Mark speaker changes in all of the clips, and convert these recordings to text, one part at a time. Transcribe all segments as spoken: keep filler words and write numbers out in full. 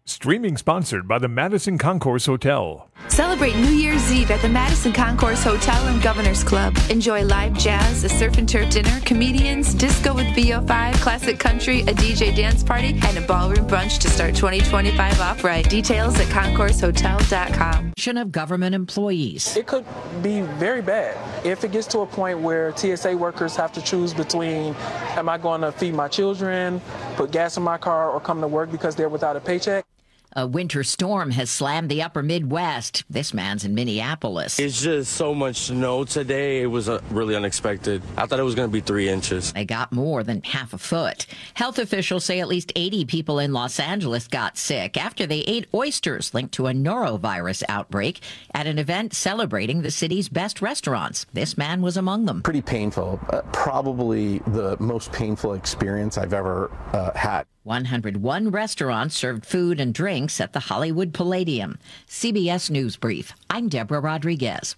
Speaker 1: Streaming sponsored by the Madison Concourse Hotel.
Speaker 2: Celebrate New Year's Eve at the Madison Concourse Hotel and Governor's Club. Enjoy live jazz, a surf and turf dinner, comedians, disco with V O five, classic country, a D J dance party, and a ballroom brunch to start twenty twenty-five off right. Details at concourse hotel dot com.
Speaker 3: Of government employees.
Speaker 4: It could be very bad if it gets to a point where T S A workers have to choose between, am I going to feed my children, put gas in my car, or come to work because they're without a paycheck?
Speaker 3: A winter storm has slammed the upper Midwest. This man's in Minneapolis.
Speaker 5: It's just so much snow today. It was uh, really unexpected. I thought it was going to be three inches.
Speaker 3: They got more than half a foot. Health officials say at least eighty people in Los Angeles got sick after they ate oysters linked to a norovirus outbreak at an event celebrating the city's best restaurants. This man was among them.
Speaker 6: Pretty painful. Uh, probably the most painful experience I've ever uh, had.
Speaker 3: one hundred one restaurants served food and drinks at the Hollywood Palladium. C B S News Brief. I'm Deborah Rodriguez.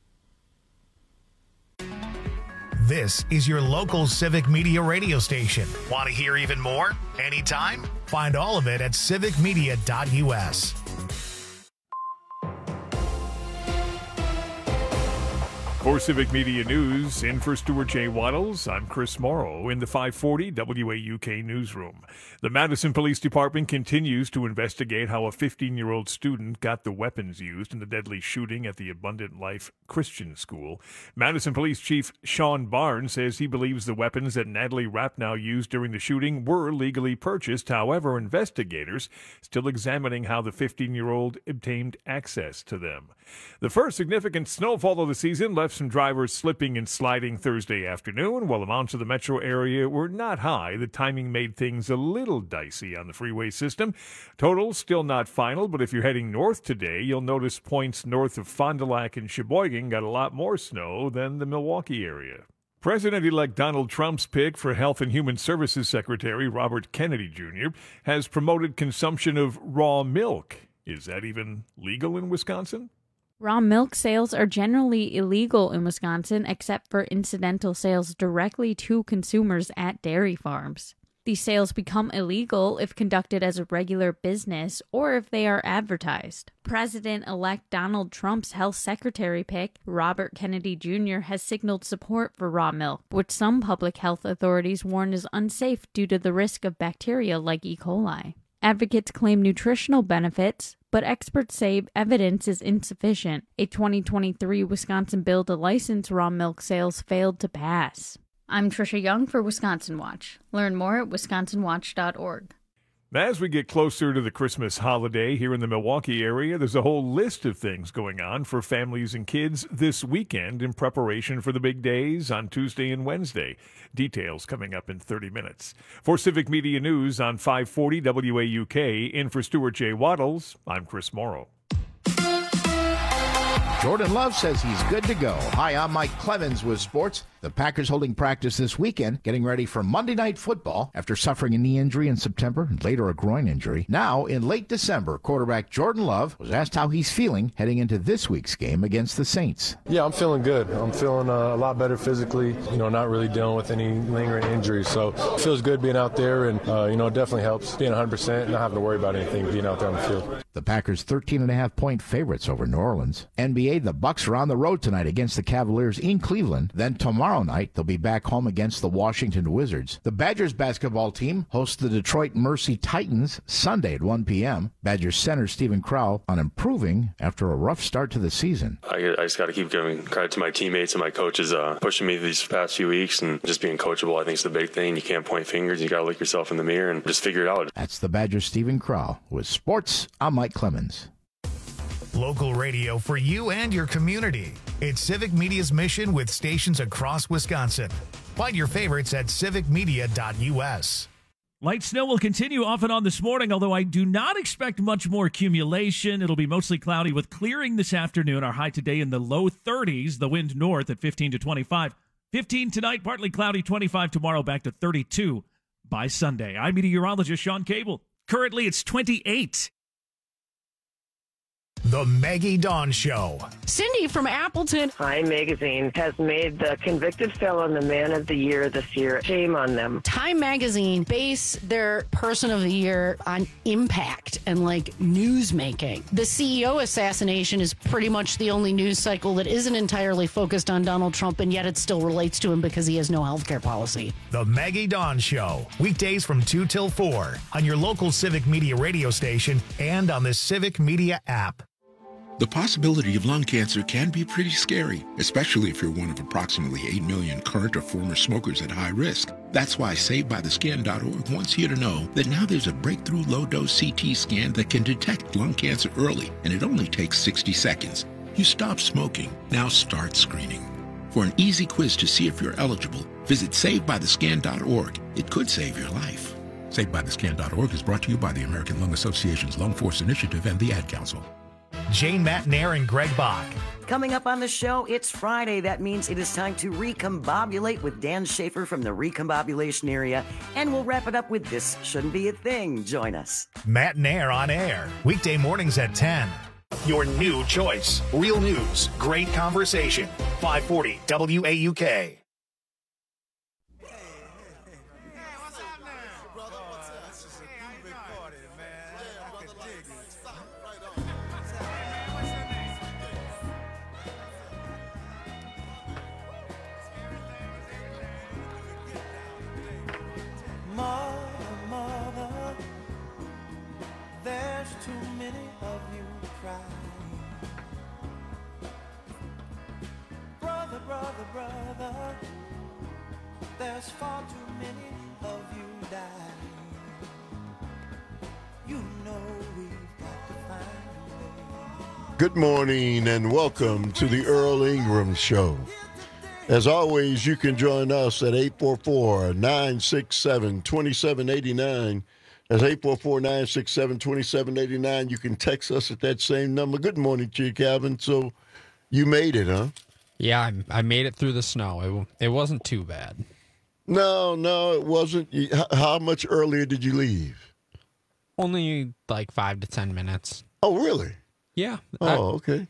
Speaker 7: This is your local Civic Media radio station. Want to hear even more? Anytime? Find all of it at civic media dot u s.
Speaker 1: For Civic Media News, in for Stuart J. Waddles, I'm Chris Morrow in the five forty W A U K newsroom. The Madison Police Department continues to investigate how a fifteen-year-old student got the weapons used in the deadly shooting at the Abundant Life Christian School. Madison Police Chief Sean Barnes says he believes the weapons that Natalie Rapnow used during the shooting were legally purchased. However, investigators still examining how the fifteen-year-old obtained access to them. The first significant snowfall of the season left some drivers slipping and sliding Thursday afternoon. While amounts of the metro area were not high, the timing made things a little dicey on the freeway system. Totals still not final, but if you're heading north today, you'll notice points north of Fond du Lac and Sheboygan got a lot more snow than the Milwaukee area. President-elect Donald Trump's pick for Health and Human Services Secretary Robert Kennedy Junior has promoted consumption of raw milk. Is that even legal in Wisconsin?
Speaker 8: Raw milk sales are generally illegal in Wisconsin, except for incidental sales directly to consumers at dairy farms. These sales become illegal if conducted as a regular business or if they are advertised. President-elect Donald Trump's health secretary pick, Robert Kennedy Junior, has signaled support for raw milk, which some public health authorities warn is unsafe due to the risk of bacteria like E. coli. Advocates claim nutritional benefits, but experts say evidence is insufficient. A twenty twenty-three Wisconsin bill to license raw milk sales failed to pass. I'm Trisha Young for Wisconsin Watch. Learn more at wisconsin watch dot org.
Speaker 1: As we get closer to the Christmas holiday here in the Milwaukee area, there's a whole list of things going on for families and kids this weekend in preparation for the big days on Tuesday and Wednesday. Details coming up in thirty minutes. For Civic Media News on five forty W A U K, in for Stuart J. Waddles, I'm Chris Morrow.
Speaker 9: Jordan Love says he's good to go. Hi, I'm Mike Clemens with sports. The Packers holding practice this weekend, getting ready for Monday Night Football after suffering a knee injury in September and later a groin injury. Now, in late December, quarterback Jordan Love was asked how he's feeling heading into this week's game against the Saints.
Speaker 10: Yeah, I'm feeling good. I'm feeling uh, a lot better physically, you know, not really dealing with any lingering injuries. So it feels good being out there, and, uh, you know, it definitely helps being one hundred percent and not having to worry about anything being out there on the field.
Speaker 9: The Packers thirteen and a half point favorites over New Orleans. N B A, the Bucks are on the road tonight against the Cavaliers in Cleveland. Then tomorrow night, they'll be back home against the Washington Wizards. The Badgers basketball team hosts the Detroit Mercy Titans Sunday at one p.m. Badgers center Stephen Crowell on improving after a rough start to the season.
Speaker 11: I, I just got to keep giving credit to my teammates and my coaches uh, pushing me these past few weeks, and just being coachable I think is the big thing. You can't point fingers. You got to look yourself in the mirror and just figure it out.
Speaker 9: That's the Badgers Stephen Crowell. With sports, I'm Mike Clemens.
Speaker 7: Local radio for you and your community. It's Civic Media's mission with stations across Wisconsin. Find your favorites at civic media dot u s.
Speaker 12: Light snow will continue off and on this morning, although I do not expect much more accumulation. It'll be mostly cloudy with clearing this afternoon. Our high today in the low thirties, the wind north at fifteen to twenty-five. fifteen tonight, partly cloudy, twenty-five tomorrow, back to thirty-two by Sunday. I'm meteorologist Sean Cable. Currently, it's twenty-eight.
Speaker 7: The Maggie Dawn Show.
Speaker 13: Cindy from Appleton.
Speaker 14: Time Magazine has made the convicted felon the man of the year this year. Shame on them.
Speaker 13: Time Magazine base their person of the year on impact and like news making. The C E O assassination is pretty much the only news cycle that isn't entirely focused on Donald Trump, and yet it still relates to him because he has no health care policy.
Speaker 7: The Maggie Dawn Show. Weekdays from two till four on your local Civic Media radio station and on the Civic Media app.
Speaker 15: The possibility of lung cancer can be pretty scary, especially if you're one of approximately eight million current or former smokers at high risk. That's why Saved By The Skin dot org wants you to know that now there's a breakthrough low-dose C T scan that can detect lung cancer early, and it only takes sixty seconds. You stop smoking, now start screening. For an easy quiz to see if you're eligible, visit Saved By The Skin dot org. It could save your life. Saved By The Skin dot org is brought to you by the American Lung Association's Lung Force Initiative and the Ad Council.
Speaker 7: Jane Matnair and Greg Bach.
Speaker 16: Coming up on the show, it's Friday. That means it is time to recombobulate with Dan Schaefer from the recombobulation area. And we'll wrap it up with This Shouldn't Be a Thing. Join us.
Speaker 7: Matnair on air. Weekday mornings at ten. Your new choice. Real news. Great conversation. five forty W A U K.
Speaker 17: Mother, mother, there's too many of you crying. Brother, brother, brother, there's far too many of you dying. You know we've got to find a way.
Speaker 18: Good morning and welcome to the Earl Ingram Show. As always, you can join us at eight four four, nine six seven, two seven eight nine. That's eight four four, nine six seven, two seven eight nine. You can text us at that same number. Good morning to you, Calvin. So you made it, huh?
Speaker 19: Yeah, I, I made it through the snow. It, it wasn't too bad.
Speaker 18: No, no, it wasn't. How much earlier did you leave?
Speaker 19: Only like five to ten minutes.
Speaker 18: Oh, really?
Speaker 19: Yeah.
Speaker 18: Oh,
Speaker 19: I,
Speaker 18: okay.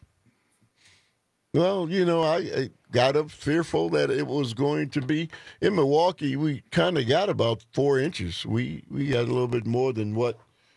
Speaker 18: Well, you know, I, I got up fearful that it was going to be in Milwaukee. We kind of got about four inches. We we got a little bit more than what,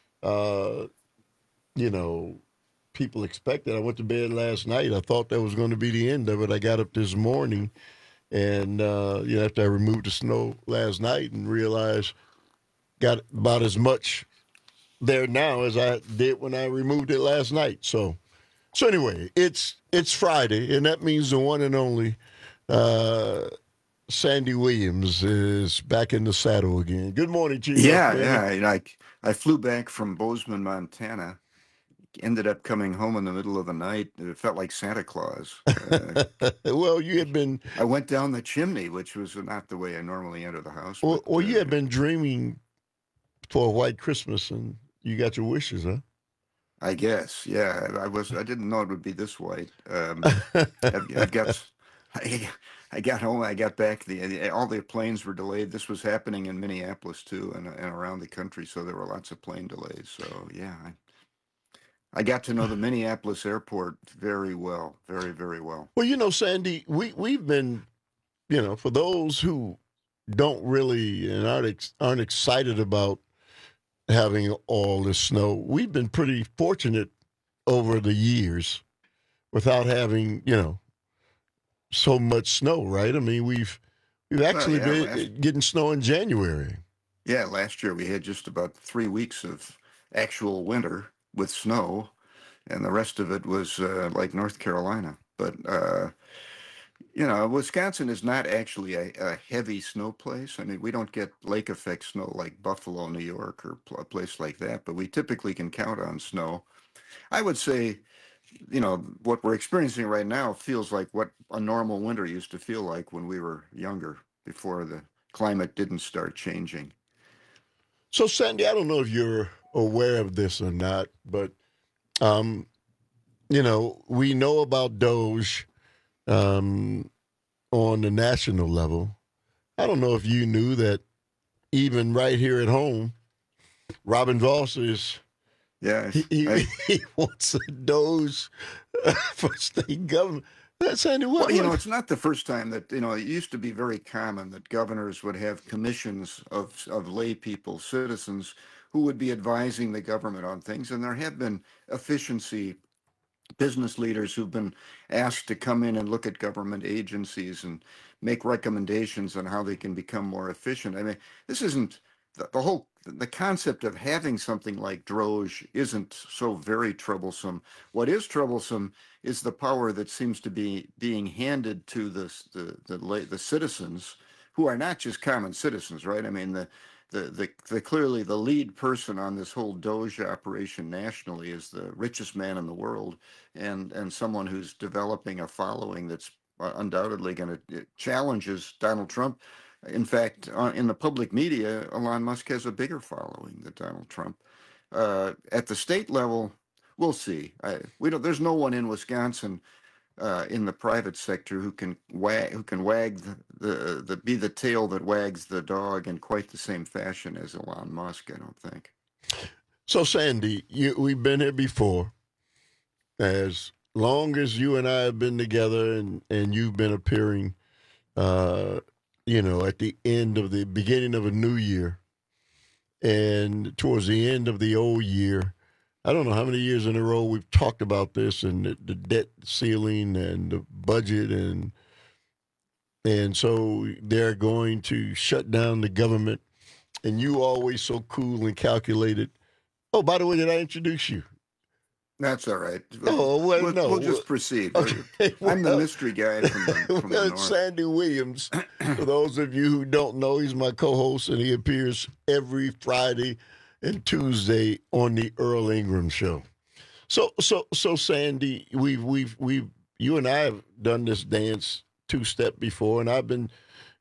Speaker 18: uh, you know, people expected. I went to bed last night. I thought that was going to be the end of it. I got up this morning, and uh, you know, after I removed the snow last night, and realized got about as much there now as I did when I removed it last night. So. So anyway, it's it's Friday, and that means the one and only uh, Sandy Williams is back in the saddle again. Good morning to you.
Speaker 20: Yeah, yeah. You know, I, I flew back from Bozeman, Montana, ended up coming home in the middle of the night. It felt like Santa Claus. Uh,
Speaker 18: well, you had been...
Speaker 20: I went down the chimney, which was not the way I normally enter the house.
Speaker 18: Well,
Speaker 20: but,
Speaker 18: well
Speaker 20: uh,
Speaker 18: you had been dreaming for a white Christmas, and you got your wishes, huh?
Speaker 20: I guess, yeah. I was. I didn't know it would be this white. Um, I've, I've got. I, I got home. I got back. The, the all the planes were delayed. This was happening in Minneapolis too, and, and around the country. So there were lots of plane delays. So yeah, I, I got to know the Minneapolis airport very well, very very well.
Speaker 18: Well, you know, Sandy, we we've been, you know, for those who don't really and aren't ex, aren't excited about having all this snow, we've been pretty fortunate over the years without having, you know, so much snow, right? I mean, we've we've actually
Speaker 20: well, yeah,
Speaker 18: been
Speaker 20: last,
Speaker 18: getting snow in January.
Speaker 20: Yeah, last year we had just about three weeks of actual winter with snow, and the rest of it was uh, like North Carolina. But uh, you know, Wisconsin is not actually a, a heavy snow place. I mean, we don't get lake effect snow like Buffalo, New York, or a place like that, but we typically can count on snow. I would say, you know, what we're experiencing right now feels like what a normal winter used to feel like when we were younger, before the climate didn't start changing.
Speaker 18: So, Sandy, I don't know if you're aware of this or not, but, um, you know, we know about Doge Um, on the national level. I don't know if you knew that even right here at home, Robin Voss is
Speaker 20: Yes.
Speaker 18: He, he,
Speaker 20: I-
Speaker 18: he wants a Doge uh, for state government. That's Sandy. What?
Speaker 20: Well, you know,
Speaker 18: what-
Speaker 20: it's not the first time that, you know, it used to be very common that governors would have commissions of, of lay people, citizens, who would be advising the government on things. And there have been efficiency business leaders who've been asked to come in and look at government agencies and make recommendations on how they can become more efficient. I mean, this isn't the, the whole, the concept of having something like Droge isn't so very troublesome. What is troublesome is the power that seems to be being handed to the, the, the, la- the citizens who are not just common citizens, right? I mean, the, the, the, the clearly the lead person on this whole Doge operation nationally is the richest man in the world, and and someone who's developing a following that's uh, undoubtedly going to challenges Donald Trump. In fact, uh, in the public media, Elon Musk has a bigger following than Donald Trump. Uh, at the state level, we'll see. I, we don't. There's no one in Wisconsin uh, in the private sector who can wag, who can wag the, the the be the tail that wags the dog in quite the same fashion as Elon Musk. I don't think.
Speaker 18: So, Sandy, you, we've been here before. As long as you and I have been together, and, and you've been appearing, uh, you know, at the end of the beginning of a new year and towards the end of the old year, I don't know how many years in a row we've talked about this and the, the debt ceiling and the budget, and and so they're going to shut down the government. And you always so cool and calculated. Oh, by the way, did I introduce you?
Speaker 20: That's all right.
Speaker 18: Oh, well,
Speaker 20: we'll,
Speaker 18: no.
Speaker 20: we'll just proceed.
Speaker 18: Okay,
Speaker 20: I'm the
Speaker 18: well-
Speaker 20: mystery guy from the, from the
Speaker 18: Well,
Speaker 20: north.
Speaker 18: Sandy Williams, for those of you who don't know, he's my co-host, and he appears every Friday and Tuesday on the Earl Ingram Show. So, so, so, Sandy, we've, we've, we've, you and I have done this dance two-step before, and I've been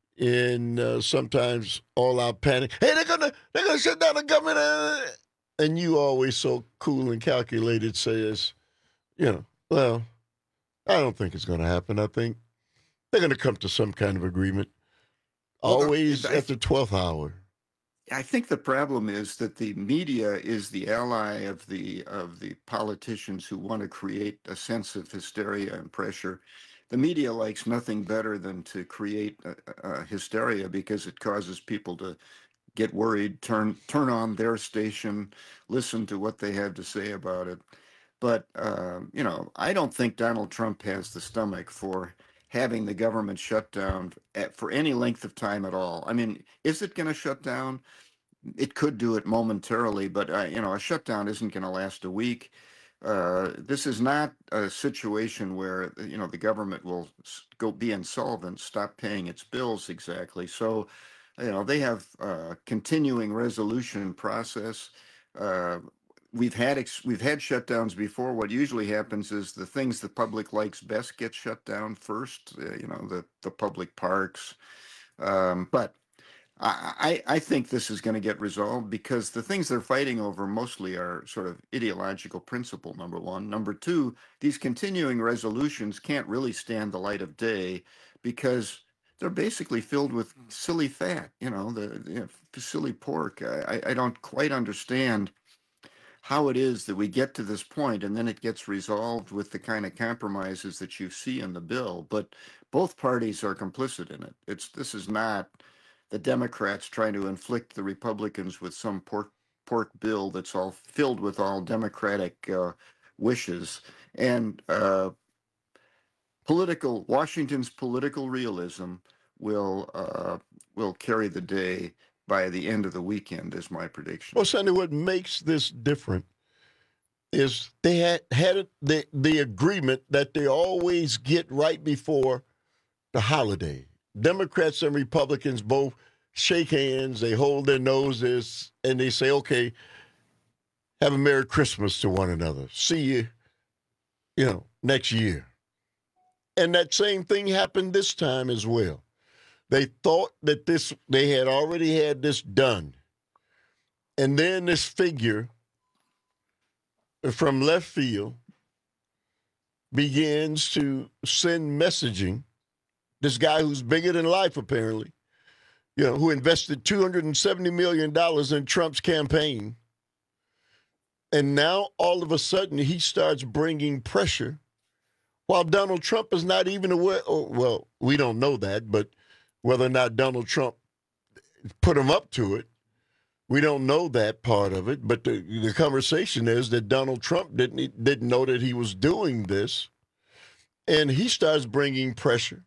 Speaker 18: in uh, sometimes all-out panic. Hey, they're gonna, they're gonna shut down the government, uh, and you always so cool and calculated says, you know, well, I don't think it's going to happen. I think they're going to come to some kind of agreement.
Speaker 20: Well,
Speaker 18: Always
Speaker 20: I-
Speaker 18: at the twelfth hour.
Speaker 20: I think the problem is that the media is the ally of the of the politicians who want to create a sense of hysteria and pressure. The media likes nothing better than to create a, a hysteria because it causes people to get worried, turn turn on their station, listen to what they have to say about it. But um, you know, I don't think Donald Trump has the stomach for having the government shut down at, for any length of time at all. I mean, is it going to shut down? It could do it momentarily, but uh, you know, a shutdown isn't going to last a week. Uh, this is not a situation where you know the government will s- go be insolvent, stop paying its bills exactly. So, you know, they have a continuing resolution process. Uh, we've had ex- we've had shutdowns before. What usually happens is the things the public likes best get shut down first. Uh, you know, the the public parks, um, but. I, I I think this is going to get resolved because the things they're fighting over mostly are sort of ideological principle, number one. Number two, these continuing resolutions can't really stand the light of day because they're basically filled with silly fat, you know, the you know, silly pork. I, I I don't quite understand how it is that we get to this point and then it gets resolved with the kind of compromises that you see in the bill. But both parties are complicit in it. It's this is not the Democrats trying to inflict the Republicans with some pork pork bill that's all filled with all Democratic uh, wishes and uh, political Washington's political realism will uh, will carry the day by the end of the weekend, is my prediction.
Speaker 18: Well, Sandy, what makes this different is they had had the the agreement that they always get right before the holiday. Democrats and Republicans both shake hands, they hold their noses, and they say, okay, have a Merry Christmas to one another. See you, you know, next year. And that same thing happened this time as well. They thought that this, they had already had this done. And then this figure from left field begins to send messaging. This guy who's bigger than life, apparently, you know, who invested two hundred seventy million dollars in Trump's campaign. And now all of a sudden he starts bringing pressure while Donald Trump is not even aware. Oh, well, we don't know that, but whether or not Donald Trump put him up to it, we don't know that part of it. But the, the conversation is that Donald Trump didn't didn't know that he was doing this, and he starts bringing pressure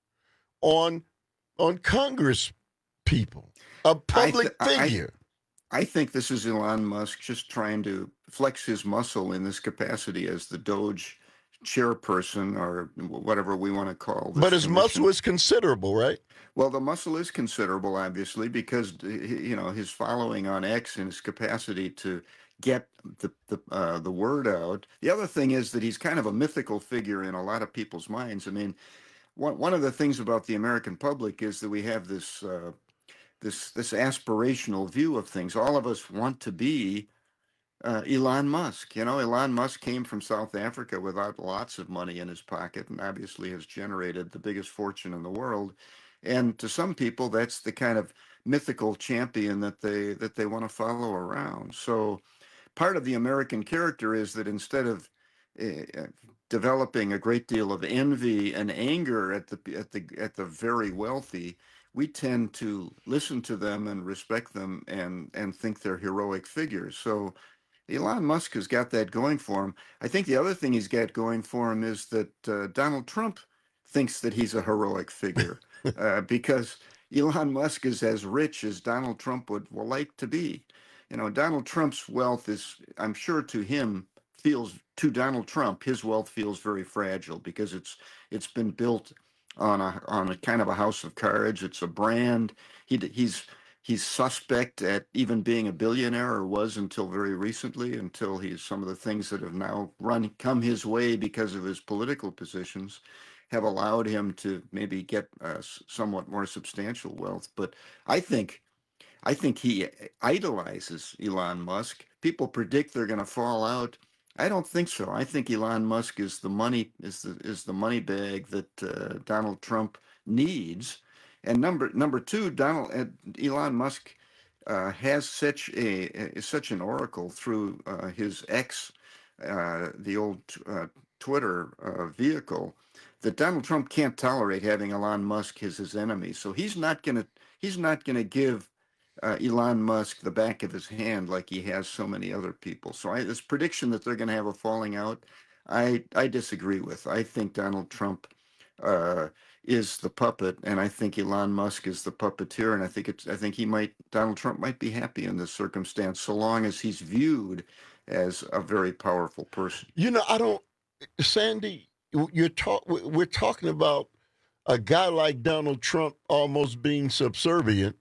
Speaker 18: on on Congress people, a public
Speaker 20: I th-
Speaker 18: figure.
Speaker 20: I, I think this is Elon Musk just trying to flex his muscle in this capacity as the Doge chairperson or whatever we want to call this.
Speaker 18: But his
Speaker 20: commission.
Speaker 18: muscle is considerable, right?
Speaker 20: Well, the muscle is considerable, obviously, because you know his following on X and his capacity to get the the uh, the word out. The other thing is that he's kind of a mythical figure in a lot of people's minds. I mean, one one of the things about the American public is that we have this uh, this this aspirational view of things. All of us want to be uh, Elon Musk. You know, Elon Musk came from South Africa without lots of money in his pocket, and obviously has generated the biggest fortune in the world. And to some people, that's the kind of mythical champion that they that they want to follow around. So part of the American character is that instead of uh, developing a great deal of envy and anger at the at the at the very wealthy, we tend to listen to them and respect them and and think they're heroic figures. So Elon Musk has got that going for him. I think the other thing he's got going for him is that uh, Donald Trump thinks that he's a heroic figure. Uh, because Elon Musk is as rich as Donald Trump would, would like to be. You know, Donald Trump's wealth is, I'm sure to him, feels, to Donald Trump, his wealth feels very fragile because it's it's been built on a on a kind of a house of cards. It's a brand. He he's he's suspect at even being a billionaire, or was until very recently, until he's some of the things that have now run come his way because of his political positions have allowed him to maybe get uh, somewhat more substantial wealth. But I think, I think he idolizes Elon Musk. People predict they're going to fall out. I don't think so. I think Elon Musk is the money is the is the money bag that uh, Donald Trump needs. And number number two, Donald uh, Elon Musk uh, has such a is such an oracle through uh, his X, uh, the old uh, Twitter uh, vehicle, that Donald Trump can't tolerate having Elon Musk as his enemy. So he's not going to he's not going to give uh, Elon Musk the back of his hand like he has so many other people. So I, this prediction that they're going to have a falling out, I I disagree with. I think Donald Trump uh, is the puppet, and I think Elon Musk is the puppeteer. And I think it's I think he might Donald Trump might be happy in this circumstance, so long as he's viewed as a very powerful person.
Speaker 18: You know, I don't, Sandy. You're talk. We're talking about a guy like Donald Trump almost being subservient.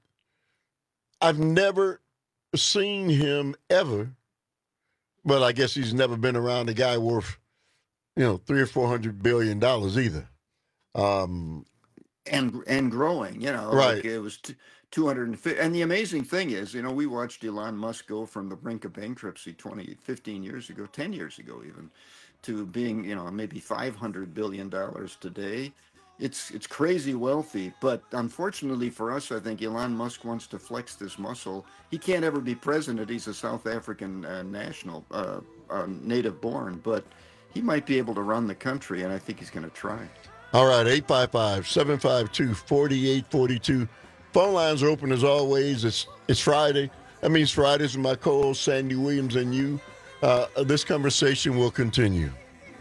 Speaker 18: I've never seen him ever. Well, I guess he's never been around a guy worth, you know, three or four hundred billion dollars either. Um,
Speaker 20: and and growing, you know,
Speaker 18: right?
Speaker 20: Like it was t- two hundred fifty. And the amazing thing is, you know, we watched Elon Musk go from the brink of bankruptcy twenty, fifteen years ago, ten years ago, even, to being, you know, maybe five hundred billion dollars today. It's it's crazy wealthy, but unfortunately for us, I think Elon Musk wants to flex this muscle. He can't ever be president. He's a South African uh, national, uh, uh, native born, but he might be able to run the country, and I think he's going to try.
Speaker 18: All right, eight five five, seven five two, four eight four two. Phone lines are open as always. It's it's Friday. That means Fridays with my co-host Sandy Williams and you. Uh, this conversation will continue.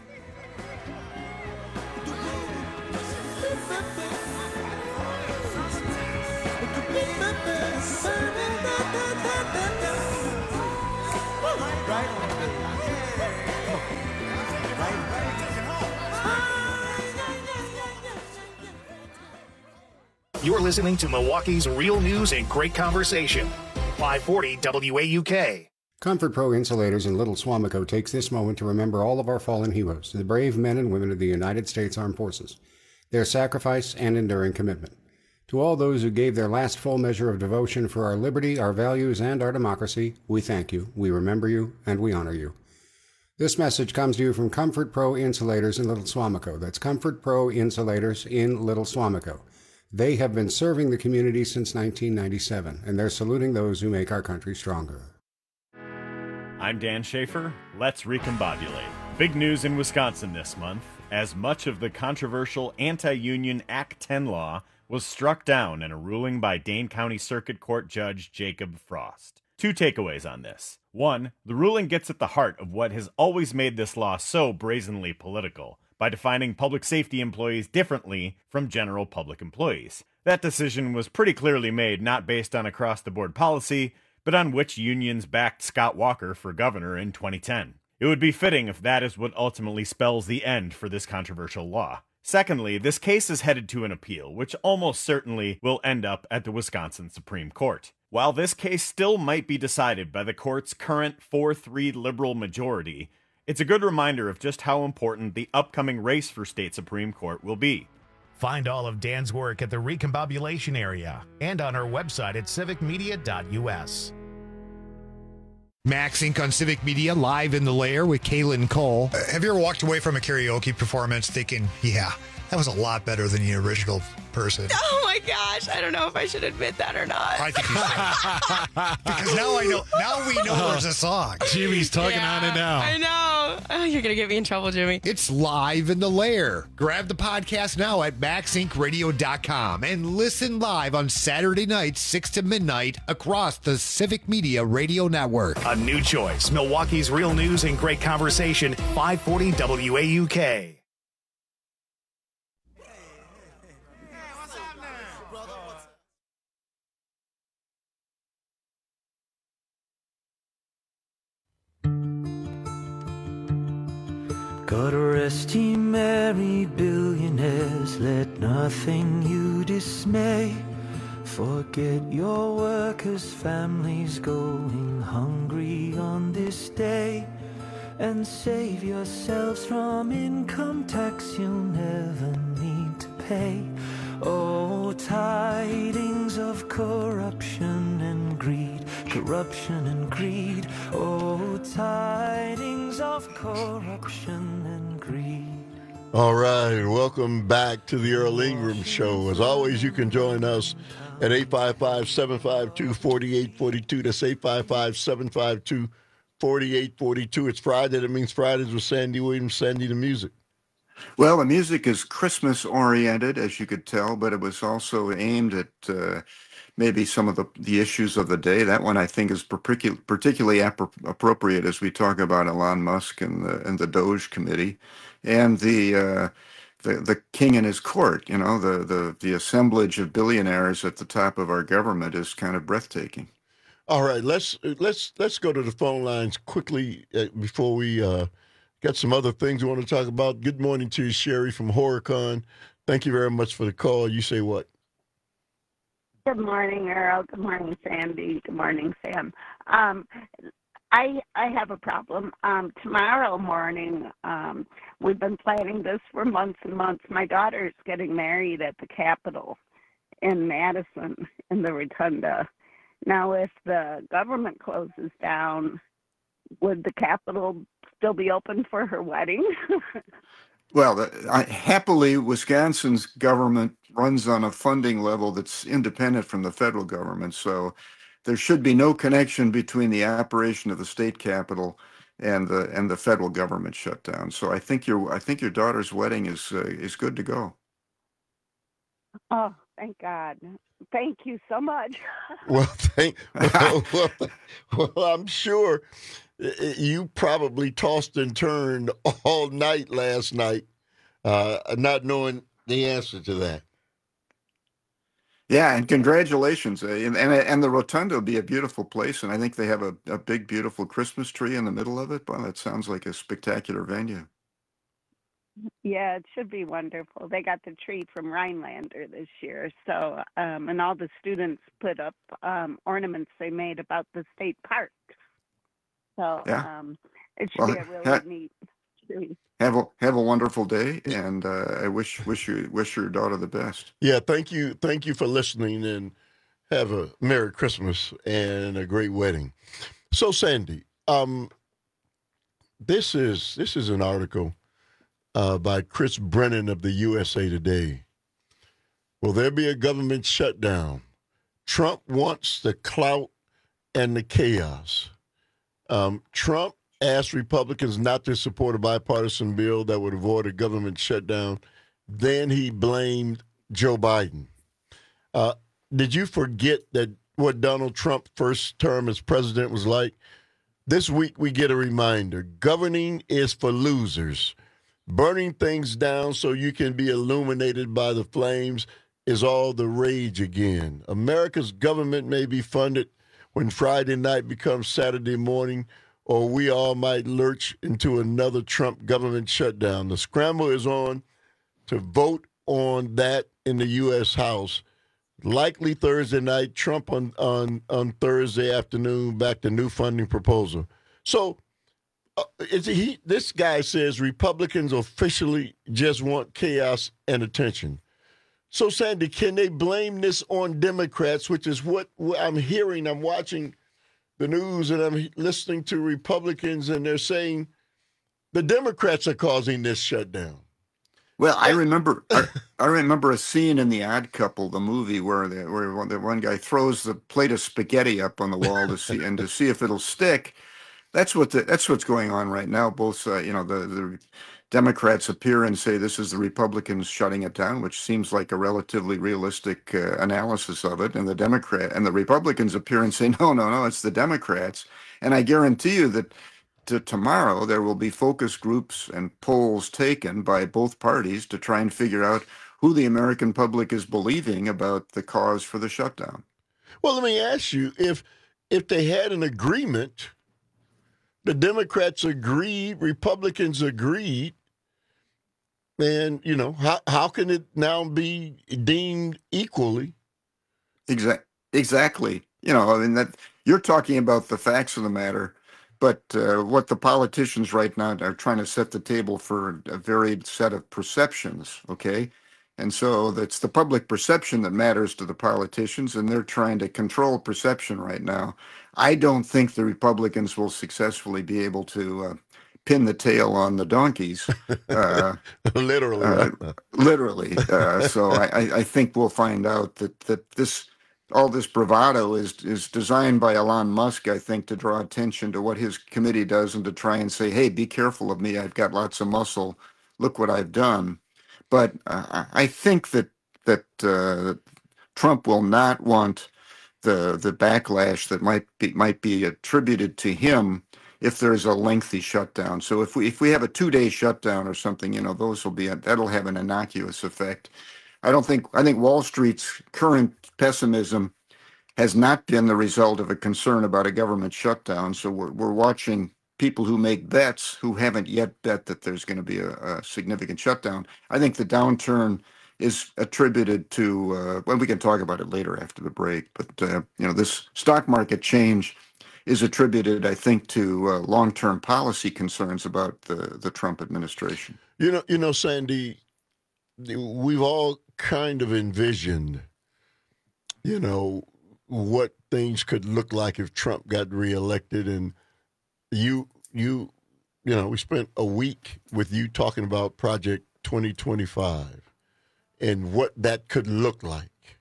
Speaker 7: You're listening to Milwaukee's Real News and Great Conversation. five forty W A U K.
Speaker 21: Comfort Pro Insulators in Little Swamico takes this moment to remember all of our fallen heroes, the brave men and women of the United States Armed Forces, their sacrifice and enduring commitment. To all those who gave their last full measure of devotion for our liberty, our values, and our democracy, we thank you, we remember you, and we honor you. This message comes to you from Comfort Pro Insulators in Little Swamico. That's Comfort Pro Insulators in Little Swamico. They have been serving the community since nineteen ninety-seven, and they're saluting those who make our country stronger.
Speaker 2: I'm Dan Schaefer. Let's recombobulate. Big news in Wisconsin this month, as much of the controversial anti-union Act ten law was struck down in a ruling by Dane County Circuit Court Judge Jacob Frost. Two takeaways on this. One, the ruling gets at the heart of what has always made this law so brazenly political, by defining public safety employees differently from general public employees. That decision was pretty clearly made not based on across-the-board policy, but on which unions backed Scott Walker for governor in twenty ten. It would be fitting if that is what ultimately spells the end for this controversial law. Secondly, this case is headed to an appeal, which almost certainly will end up at the Wisconsin Supreme Court. While this case still might be decided by the court's current four three liberal majority, it's a good reminder of just how important the upcoming race for state Supreme Court will be.
Speaker 7: Find all of Dan's work at the Recombobulation Area and on our website at civic media dot u s.
Speaker 22: Max Incorporated on Civic Media, live in the lair with Kaylin Cole.
Speaker 23: Uh, have you ever walked away from a karaoke performance thinking, yeah, that was a lot better than the original person?
Speaker 24: Oh my gosh, I don't know if I should admit that or not.
Speaker 23: I think you should. Because now I know. Now we know there's a song.
Speaker 22: Jimmy's tugging
Speaker 24: Yeah,
Speaker 22: on it now.
Speaker 24: I know. Oh, you're going to get me in trouble, Jimmy.
Speaker 22: It's live in the lair. Grab the podcast now at max inc radio dot com and listen live on Saturday nights, six to midnight, across the Civic Media Radio Network.
Speaker 7: A new choice. Milwaukee's real news and great conversation. five forty W A U K.
Speaker 17: God rest ye merry billionaires, let nothing you dismay. Forget your workers' families going hungry on this day, and save yourselves from income tax you'll never need to pay. Oh, tidings of corruption and greed, corruption and greed. Oh, tidings of corruption and greed.
Speaker 18: All right, welcome back to the Earl Ingram Show. As always, you can join us at eight five five, seven five two, four eight four two. That's eight five five, seven five two, four eight four two. It's Friday. That means Fridays with Sandy Williams. Sandy, the music.
Speaker 20: Well, the music is Christmas-oriented, as you could tell, but it was also aimed at uh, maybe some of the, the issues of the day. That one, I think, is particu- particularly ap- appropriate as we talk about Elon Musk and the, and the Doge Committee and the, uh, the the king and his court. You know, the, the, the assemblage of billionaires at the top of our government is kind of breathtaking.
Speaker 18: All right, let's let's let's go to the phone lines quickly uh, before we uh, got some other things we want to talk about. Good morning to you, Sherry from Horicon. Thank you very much for the call. You say what?
Speaker 25: Good morning, Earl. Good morning, Sandy. Good morning, Sam. Um, I I have a problem. Um, tomorrow morning, um, we've been planning this for months and months. My daughter's getting married at the Capitol in Madison in the Rotunda. Now, if the government closes down, would the Capitol still be open for her wedding?
Speaker 20: Well, the, I, happily, Wisconsin's government runs on a funding level that's independent from the federal government, so there should be no connection between the operation of the state capitol and the and the federal government shutdown. So I think your I think your daughter's wedding is uh, is good to go.
Speaker 25: Oh, thank God. Thank you so much.
Speaker 18: Well, thank, well, well, well, I'm sure you probably tossed and turned all night last night, uh, not knowing the answer to that.
Speaker 20: Yeah, and congratulations. Uh, and, and and the Rotunda will be a beautiful place, and I think they have a, a big, beautiful Christmas tree in the middle of it. Well, that sounds like a spectacular venue.
Speaker 25: Yeah, it should be wonderful. They got the tree from Rhinelander this year, so um, and all the students put up um, ornaments they made about the state parks. So
Speaker 20: Yeah.
Speaker 25: um, it should
Speaker 20: Well,
Speaker 25: be a really
Speaker 20: ha-
Speaker 25: neat tree.
Speaker 20: Have a have a wonderful day, and uh, I wish wish you wish your daughter the best.
Speaker 18: Yeah, thank you, thank you for listening, and have a Merry Christmas and a great wedding. So, Sandy, um, this is this is an article uh, by Chris Brennan of the U S A Today. Will there be a government shutdown? Trump wants the clout and the chaos. Um, Trump asked Republicans not to support a bipartisan bill that would avoid a government shutdown. Then he blamed Joe Biden. Uh, did you forget that what Donald Trump's first term as president was like? This week we get a reminder. Governing is for losers. Burning things down so you can be illuminated by the flames is all the rage again. America's government may be funded when Friday night becomes Saturday morning, or we all might lurch into another Trump government shutdown. The scramble is on to vote on that in the U S House. Likely Thursday night, Trump on, on, on Thursday afternoon, back to new funding proposal. So uh, is he, this guy says Republicans officially just want chaos and attention. So, Sandy, can they blame this on Democrats, which is what I'm hearing? I'm watching the news and I'm listening to Republicans, and they're saying the Democrats are causing this shutdown.
Speaker 20: Well, I remember I, I remember a scene in The Odd Couple, the movie, where the where one, the one guy throws the plate of spaghetti up on the wall to see and to see if it'll stick. That's what the, that's what's going on right now. Both uh, you know the the Democrats appear and say this is the Republicans shutting it down, which seems like a relatively realistic uh, analysis of it, and the Democrat and the Republicans appear and say no, no, no, it's the Democrats. And I guarantee you that to tomorrow there will be focus groups and polls taken by both parties to try and figure out who the American public is believing about the cause for the shutdown.
Speaker 18: Well, let me ask you, if if they had an agreement, the Democrats agreed, Republicans agreed, and, you know, how how can it now be deemed equally?
Speaker 20: Exactly. Exactly. You know, I mean, that you're talking about the facts of the matter. But uh, what the politicians right now are trying to set the table for a varied set of perceptions, okay? And so that's the public perception that matters to the politicians, and they're trying to control perception right now. I don't think the Republicans will successfully be able to uh, pin the tail on the donkeys. Uh,
Speaker 18: literally.
Speaker 20: Uh, literally. Uh, so I, I think we'll find out that, that this... all this bravado is is designed by Elon Musk, I think, to draw attention to what his committee does and to try and say, hey, be careful of me. I've got lots of muscle. Look what I've done. But uh, I think that that uh, Trump will not want the the backlash that might be might be attributed to him if there's a lengthy shutdown. So if we if we have a two-day shutdown or something, you know, those will be a, that'll have an innocuous effect. I don't think I think Wall Street's current pessimism has not been the result of a concern about a government shutdown. So we're we're watching people who make bets who haven't yet bet that there's going to be a, a significant shutdown. I think the downturn is attributed to uh, well, we can talk about it later after the break. But uh, you know, this stock market change is attributed, I think, to uh, long-term policy concerns about the the Trump administration.
Speaker 18: You know, you know, Sandy, we've all kind of envisioned, you know, what things could look like if Trump got reelected. And you, you, you know, we spent a week with you talking about Project twenty twenty-five and what that could look like.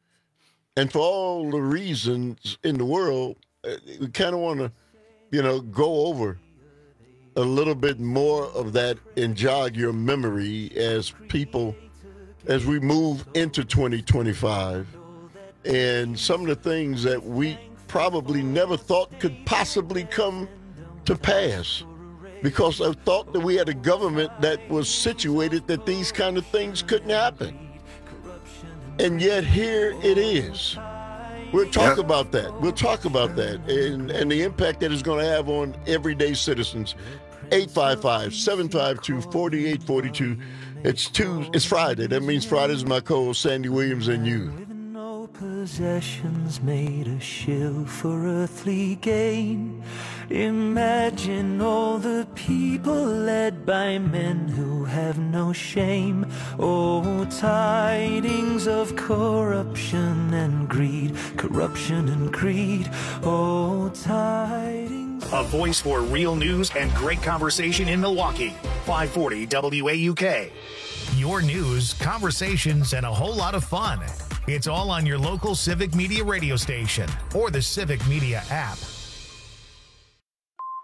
Speaker 18: And for all the reasons in the world, we kind of want to, you know, go over a little bit more of that and jog your memory as people, as we move into twenty twenty-five, and some of the things that we probably never thought could possibly come to pass, because I thought that we had a government that was situated that these kind of things couldn't happen. And yet here it is. We'll talk yep. about that. We'll talk about that and, and the impact that it's going to have on everyday citizens. eight five five, seven five two, four eight four two. It's Tuesday, it's Friday. That means Friday's my co-host, Sandy Williams, and you.
Speaker 17: No possessions made a shill for earthly gain. Imagine all the people led by men who have no shame. Oh, tidings of corruption and greed, corruption and greed. Oh, tidings.
Speaker 7: A voice for real news and great conversation in Milwaukee. five forty W A U K. Your news, conversations, and a whole lot of fun. It's all on your local Civic Media radio station or the Civic Media app.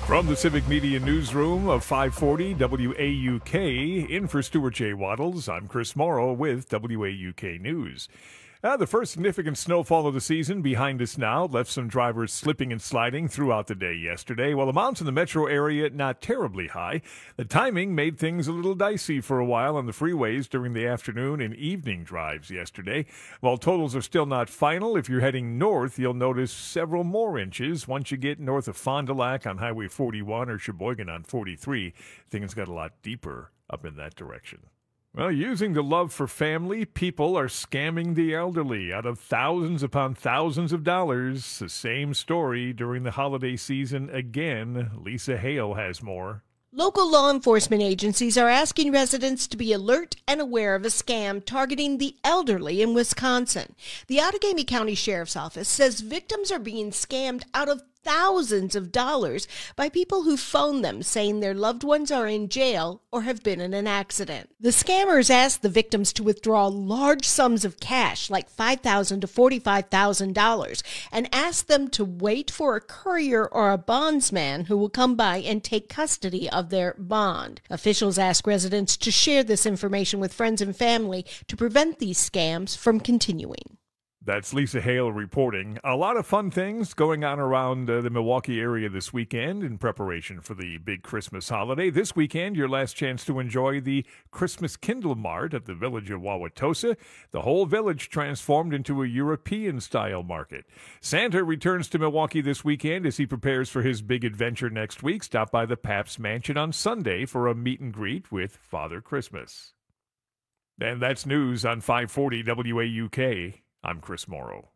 Speaker 1: From the Civic Media Newsroom of five forty W A U K, in for Stuart J. Waddles, I'm Chris Morrow with W A U K News. Uh, the first significant snowfall of the season behind us now left some drivers slipping and sliding throughout the day yesterday. While amounts in the metro area not terribly high, the timing made things a little dicey for a while on the freeways during the afternoon and evening drives yesterday. While totals are still not final, if you're heading north, you'll notice several more inches once you get north of Fond du Lac on Highway forty-one or Sheboygan on forty-three. Things got a lot deeper up in that direction. Well, using the love for family, people are scamming the elderly out of thousands upon thousands of dollars. The same story during the holiday season again. Lisa Hale has more.
Speaker 3: Local law enforcement agencies are asking residents to be alert and aware of a scam targeting the elderly in Wisconsin. The Outagamie County Sheriff's Office says victims are being scammed out of thousands of dollars by people who phone them saying their loved ones are in jail or have been in an accident. The scammers ask the victims to withdraw large sums of cash, like five thousand dollars to forty-five thousand dollars, and ask them to wait for a courier or a bondsman who will come by and take custody of their bond. Officials ask residents to share this information with friends and family to prevent these scams from continuing.
Speaker 1: That's Lisa Hale reporting. A lot of fun things going on around uh, the Milwaukee area this weekend in preparation for the big Christmas holiday. This weekend, your last chance to enjoy the Christmas Kindle Mart at the village of Wauwatosa. The whole village transformed into a European-style market. Santa returns to Milwaukee this weekend as he prepares for his big adventure next week. Stop by the Pabst Mansion on Sunday for a meet and greet with Father Christmas. And that's news on five forty W A U K. I'm Chris Morrow.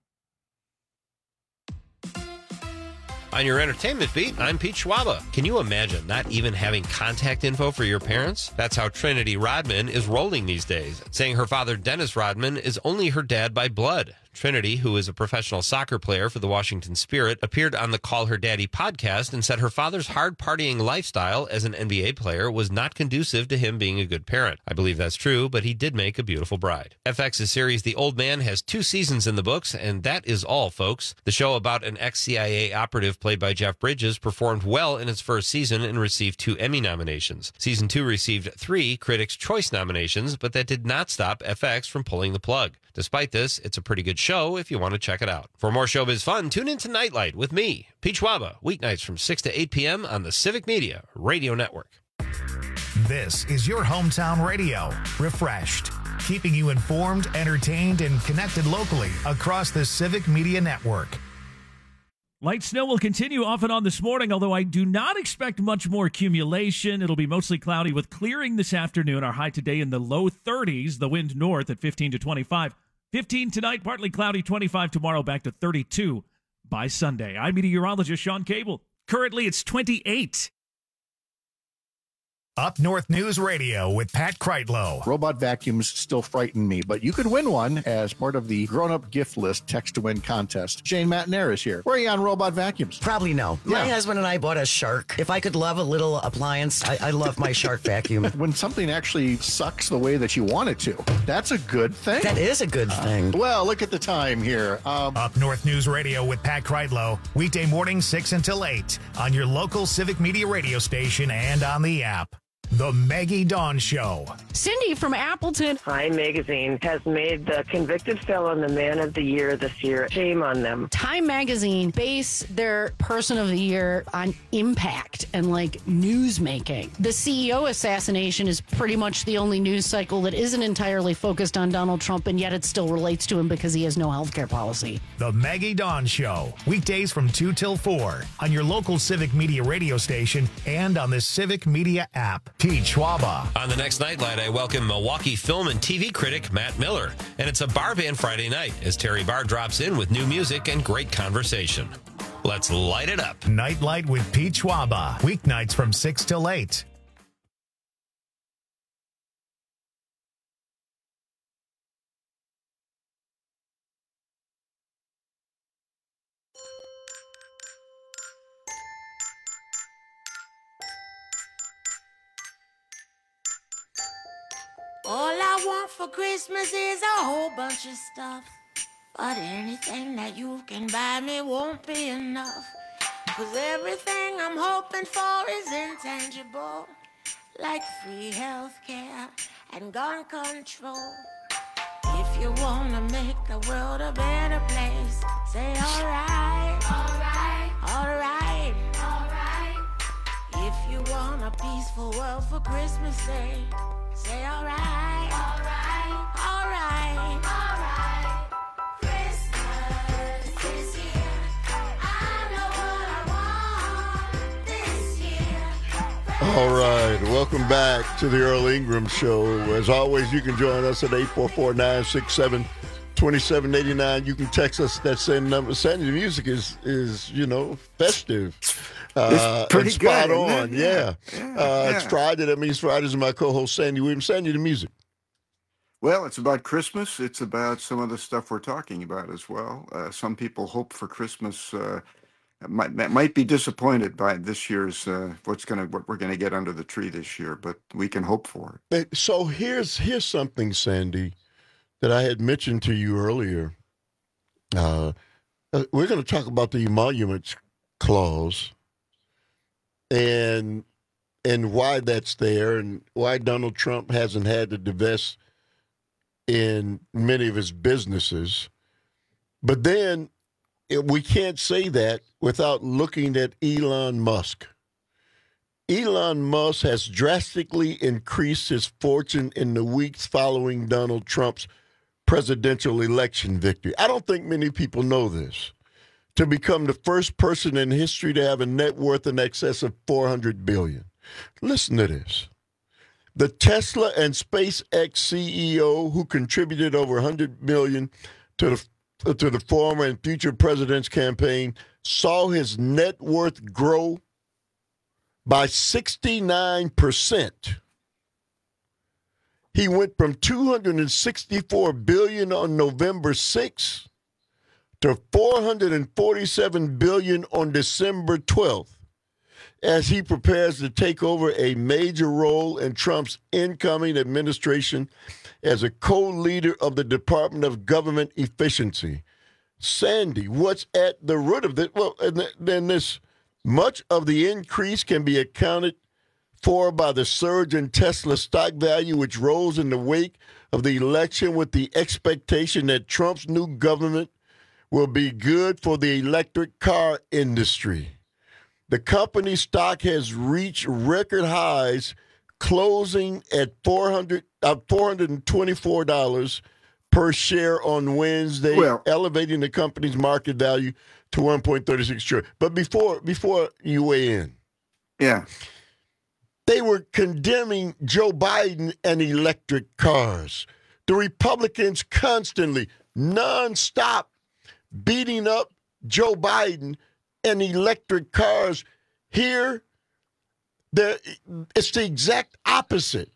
Speaker 4: On your entertainment beat, I'm Pete Schwaba. Can you imagine not even having contact info for your parents? That's how Trinity Rodman is rolling these days, saying her father, Dennis Rodman, is only her dad by blood. Trinity, who is a professional soccer player for the Washington Spirit, appeared on the Call Her Daddy podcast and said her father's hard partying lifestyle as an N B A player was not conducive to him being a good parent. I believe that's true, but he did make a beautiful bride. F X's series The Old Man has two seasons in the books, and that is all, folks. The show about an ex-C I A operative played by Jeff Bridges performed well in its first season and received two Emmy nominations. Season two received three Critics' Choice nominations, but that did not stop F X from pulling the plug. Despite this, it's a pretty good show if you want to check it out. For more showbiz fun, tune in to Nightlight with me, Pete Schwaba, weeknights from six to eight p.m. on the Civic Media Radio Network.
Speaker 7: This is your hometown radio, refreshed, keeping you informed, entertained, and connected locally across the Civic Media Network.
Speaker 12: Light snow will continue off and on this morning, although I do not expect much more accumulation. It'll be mostly cloudy with clearing this afternoon. Our high today in the low thirties, the wind north at fifteen to twenty-five. fifteen tonight, partly cloudy, twenty-five tomorrow, back to thirty-two by Sunday. I'm meteorologist Sean Cable. Currently, it's twenty-eight.
Speaker 7: Up North News Radio with Pat Kreitlow.
Speaker 5: Robot vacuums still frighten me, but you could win one as part of the grown-up gift list text-to-win contest. Shane Matnair is here. Where are you on robot vacuums?
Speaker 16: Probably no.
Speaker 5: Yeah.
Speaker 16: My husband and I bought a Shark. If I could love a little appliance, I, I love my Shark vacuum.
Speaker 5: When something actually sucks the way that you want it to, that's a good thing.
Speaker 16: That is a good thing.
Speaker 5: Uh, well, look at the time here. Um,
Speaker 7: Up North News Radio with Pat Kreitlow, weekday morning six until eight on your local Civic Media radio station and on the app. The Maggie Dawn Show.
Speaker 13: Cindy from Appleton.
Speaker 14: Time Magazine has made the convicted felon the man of the year this year. Shame on them.
Speaker 13: Time Magazine base their person of the year on impact and like news making. The C E O assassination is pretty much the only news cycle that isn't entirely focused on Donald Trump, and yet it still relates to him because he has no health care policy.
Speaker 7: The Maggie Dawn Show. Weekdays from two till four on your local Civic Media radio station and on the Civic Media app. Pete Schwaba.
Speaker 4: On the next Nightlight, I welcome Milwaukee film and T V critic Matt Miller. And it's a bar band Friday night as Terry Barr drops in with new music and great conversation. Let's light it up.
Speaker 7: Nightlight with Pete Schwaba. Weeknights from six till eight.
Speaker 6: All I want for Christmas is a whole bunch of stuff, but anything that you can buy me won't be enough. 'Cause everything I'm hoping for is intangible, like free health care and gun control. If you wanna make the world a better place, say alright, alright, alright, alright. If you want a peaceful world for Christmas Day, say alright, alright, alright, alright. Christmas is here. I know what I want this year.
Speaker 18: All right, welcome back to the Earl Ingram Show. As always, you can join us at eight four four, nine six seven, two seven eight nine. You can text us that same number. Sandy, the music is, is you know, festive. Uh,
Speaker 20: it's pretty
Speaker 18: and spot
Speaker 20: good,
Speaker 18: on,
Speaker 20: yeah.
Speaker 18: yeah.
Speaker 20: Yeah,
Speaker 18: uh,
Speaker 20: yeah.
Speaker 18: It's Friday. That means Friday's my co-host, Sandy Williams. Sandy, the music.
Speaker 20: Well, it's about Christmas. It's about some of the stuff we're talking about as well. Uh, some people hope for Christmas. Uh, might might be disappointed by this year's uh, what's gonna what we're gonna get under the tree this year, but we can hope for it.
Speaker 18: So here's here's something, Sandy, that I had mentioned to you earlier. Uh, uh, we're going to talk about the emoluments clause and and why that's there and why Donald Trump hasn't had to divest in many of his businesses. But then it, we can't say that without looking at Elon Musk. Elon Musk has drastically increased his fortune in the weeks following Donald Trump's presidential election victory. I don't think many people know this. To become the first person in history to have a net worth in excess of four hundred billion dollars. Listen to this. The Tesla and SpaceX C E O, who contributed over one hundred million dollars to the, to the former and future president's campaign, saw his net worth grow by sixty-nine percent. He went from two hundred sixty-four billion dollars on November sixth to four hundred forty-seven billion dollars on December twelfth as he prepares to take over a major role in Trump's incoming administration as a co-leader of the Department of Government Efficiency. Sandy, what's at the root of this? Well, and then this, much of the increase can be accounted for by the surge in Tesla stock value, which rose in the wake of the election with the expectation that Trump's new government will be good for the electric car industry. The company's stock has reached record highs, closing at four hundred, uh, four hundred twenty-four dollars per share on Wednesday,
Speaker 20: Well,
Speaker 18: elevating the company's market value to one point three six trillion. But before before you weigh in,
Speaker 20: yeah,
Speaker 18: they were condemning Joe Biden and electric cars. The Republicans constantly, nonstop, beating up Joe Biden and electric cars. Here, it's the exact opposite.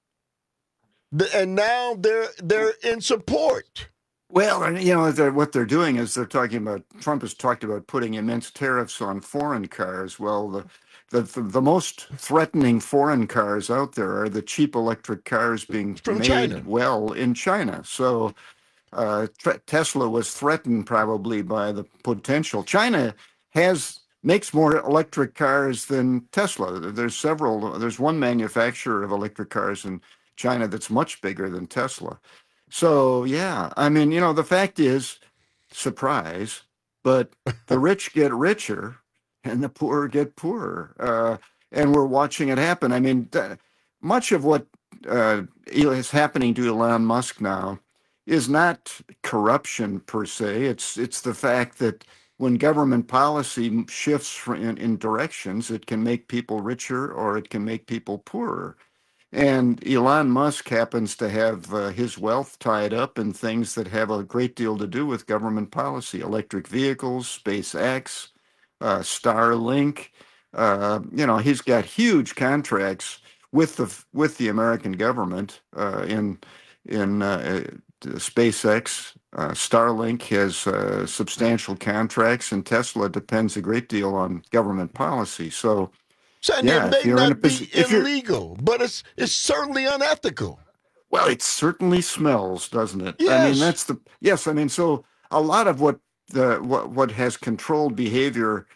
Speaker 18: And now they're they're in support.
Speaker 20: Well, you know, they're, what they're doing is they're talking about, Trump has talked about putting immense tariffs on foreign cars. Well, the the, the, the most threatening foreign cars out there are the cheap electric cars being
Speaker 18: From
Speaker 20: made
Speaker 18: China.
Speaker 20: well in China. So uh, tre- Tesla was threatened probably by the potential. China has makes more electric cars than Tesla. There's several, there's one manufacturer of electric cars in China that's much bigger than Tesla. So, yeah, I mean, you know, the fact is, surprise, but the rich get richer and the poor get poorer. Uh, and we're watching it happen. I mean, th- much of what uh, is happening to Elon Musk now is not corruption per se. It's it's the fact that when government policy shifts fr- in, in directions, it can make people richer or it can make people poorer. And Elon Musk happens to have uh, his wealth tied up in things that have a great deal to do with government policy: electric vehicles, SpaceX, uh, Starlink. Uh, you know, he's got huge contracts with the with the American government uh, in in uh, SpaceX. Uh, Starlink has uh, substantial contracts, and Tesla depends a great deal on government policy. So.
Speaker 18: Sandy,
Speaker 20: Yeah,
Speaker 18: it
Speaker 20: if
Speaker 18: may
Speaker 20: you're in a
Speaker 18: not be
Speaker 20: posi- if you're-
Speaker 18: illegal, but it's it's certainly unethical.
Speaker 20: Well, it certainly smells, doesn't it? I
Speaker 18: Yes.
Speaker 20: mean, that's the yes. I mean, so a lot of what the what what has controlled behavior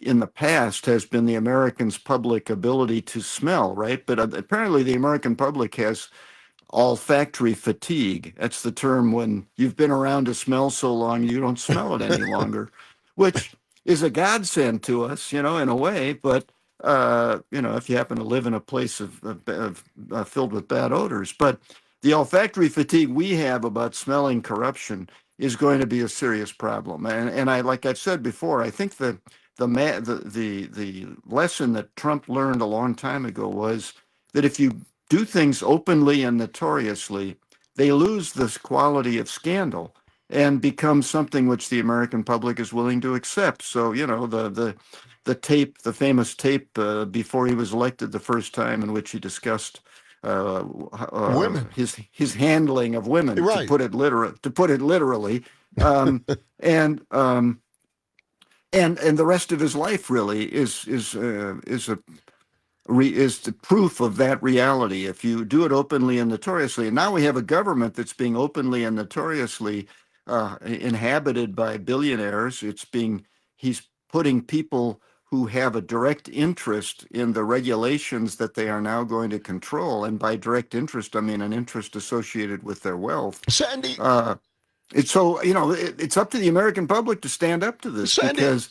Speaker 20: in the past has been the Americans' public ability to smell, right? But apparently the American public has olfactory fatigue. That's the term when you've been around a smell so long you don't smell it any longer, which is a godsend to us, you know, in a way. But uh, you know, if you happen to live in a place of, of, of uh, filled with bad odors, but the olfactory fatigue we have about smelling corruption is going to be a serious problem. And and I, like I've said before, I think the the ma- the the the lesson that Trump learned a long time ago was that if you do things openly and notoriously, they lose this quality of scandal and become something which the American public is willing to accept. So, you know, the the the tape, the famous tape uh, before he was elected the first time, in which he discussed uh, uh,
Speaker 18: women,
Speaker 20: his his handling of women,
Speaker 18: right.
Speaker 20: to put it liter- to put it literally, um, and um, and and the rest of his life really is is uh, is a Re, is the proof of that reality. If you do it openly and notoriously, and now we have a government that's being openly and notoriously uh, inhabited by billionaires. It's being he's putting people who have a direct interest in the regulations that they are now going to control, and by direct interest, I mean an interest associated with their wealth.
Speaker 18: Sandy,
Speaker 20: uh, it's so you know it, it's up to the American public to stand up to this.
Speaker 18: Sandy,
Speaker 20: because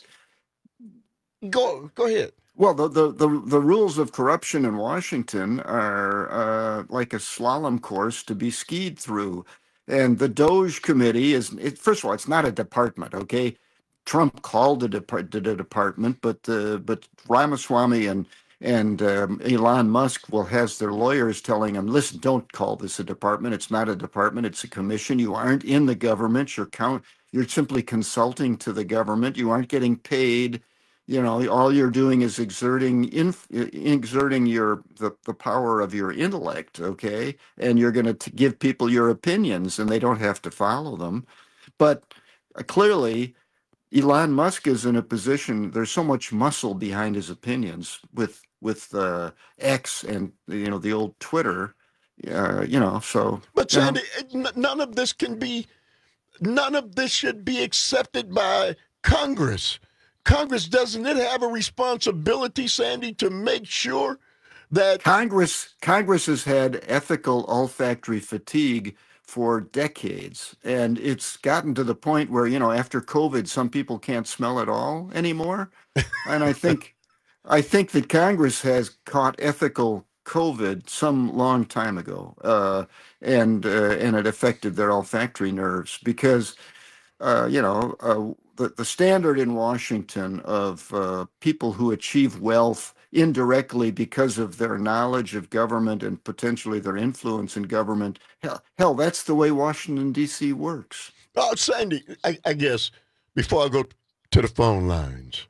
Speaker 18: go go ahead.
Speaker 20: Well, the, the, the, the rules of corruption in Washington are uh, like a slalom course to be skied through. And the DOJ committee is, it, first of all, it's not a department, okay? Trump called it a, it a department, but uh, but Ramaswamy and and um, Elon Musk will has their lawyers telling him, listen, don't call this a department. It's not a department. It's a commission. You aren't in the government. You're count. You're simply consulting to the government. You aren't getting paid. You know, all you're doing is exerting inf- exerting your the, the power of your intellect, okay? And you're going to give people your opinions, and they don't have to follow them. But uh, clearly, Elon Musk is in a position. There's so much muscle behind his opinions with with uh, X and you know the old Twitter. Uh, you know, so.
Speaker 18: But
Speaker 20: you know.
Speaker 18: Sandy, n- none of this can be. None of this should be accepted by Congress. Congress, doesn't it have a responsibility, Sandy, to make sure that
Speaker 20: Congress Congress has had ethical olfactory fatigue for decades, and it's gotten to the point where, you know, after COVID, some people can't smell at all anymore. And I think I think that Congress has caught ethical COVID some long time ago, uh, and uh, and it affected their olfactory nerves because, uh, you know. Uh, The, the standard in Washington of uh, people who achieve wealth indirectly because of their knowledge of government and potentially their influence in government, hell, hell that's the way Washington, D C works.
Speaker 18: Oh, Sandy, I, I guess before I go to the phone lines,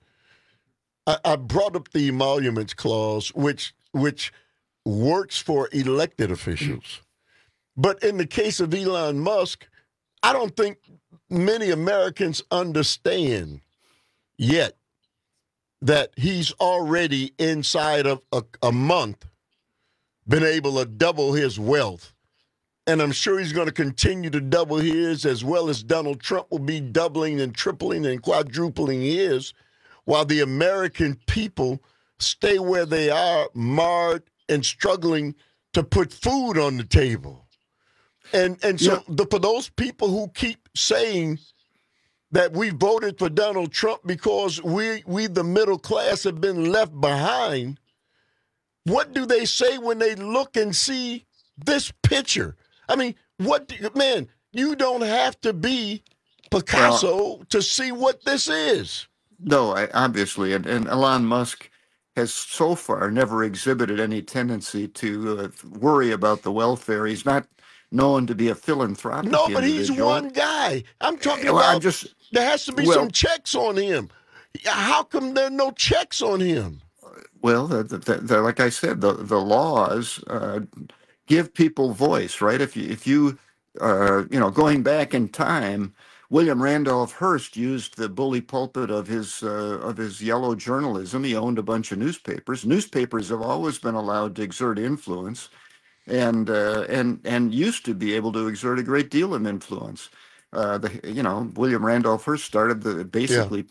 Speaker 18: I, I brought up the emoluments clause, which which works for elected officials. But in the case of Elon Musk, I don't think many Americans understand yet that he's already inside of a, a month been able to double his wealth. And I'm sure he's going to continue to double his, as well as Donald Trump will be doubling and tripling and quadrupling his, while the American people stay where they are, marred and struggling to put food on the table. And and so yeah. the, for those people who keep saying that we voted for Donald Trump because we, we the middle class, have been left behind, what do they say when they look and see this picture? I mean, what do, man, you don't have to be Picasso well, to see what this is.
Speaker 20: No, I, obviously. And, and Elon Musk has so far never exhibited any tendency to uh, worry about the welfare. He's not known to be a philanthropic
Speaker 18: No, but
Speaker 20: individual.
Speaker 18: he's one guy. I'm talking
Speaker 20: well,
Speaker 18: about
Speaker 20: I'm just,
Speaker 18: there has to be
Speaker 20: well,
Speaker 18: some checks on him. How come there are no checks on him?
Speaker 20: Well, the, the, the, like I said, the, the laws uh, give people voice, right? If you, if you, uh, you know, going back in time, William Randolph Hearst used the bully pulpit of his uh, of his yellow journalism. He owned a bunch of newspapers. Newspapers have always been allowed to exert influence, and uh, and and used to be able to exert a great deal of influence. Uh, the you know William Randolph Hearst started the basically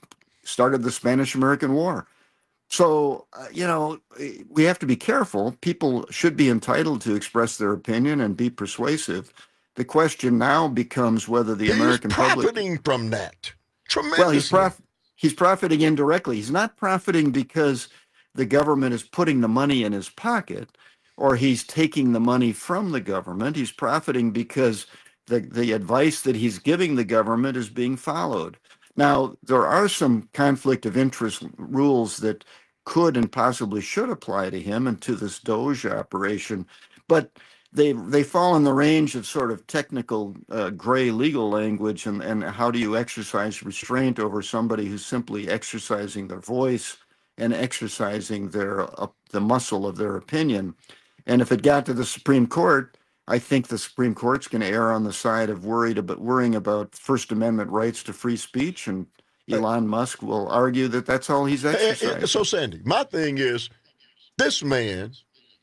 Speaker 20: started the Spanish-American War. So, uh, you know, we have to be careful. People should be entitled to express their opinion and be persuasive. The question now becomes whether the
Speaker 18: He's
Speaker 20: American public...
Speaker 18: profiting from that tremendously.
Speaker 20: Well, he's, prof- he's profiting indirectly. He's not profiting because the government is putting the money in his pocket or he's taking the money from the government. He's profiting because the, the advice that he's giving the government is being followed. Now, there are some conflict of interest rules that could and possibly should apply to him and to this Doge operation, but they they fall in the range of sort of technical uh, gray legal language, and, and how do you exercise restraint over somebody who's simply exercising their voice and exercising their uh, the muscle of their opinion. And if it got to the Supreme Court, I think the Supreme Court's going to err on the side of worried about worrying about First Amendment rights to free speech, and Elon Musk will argue that that's all he's exercising.
Speaker 18: So, Sandy, my thing is, this man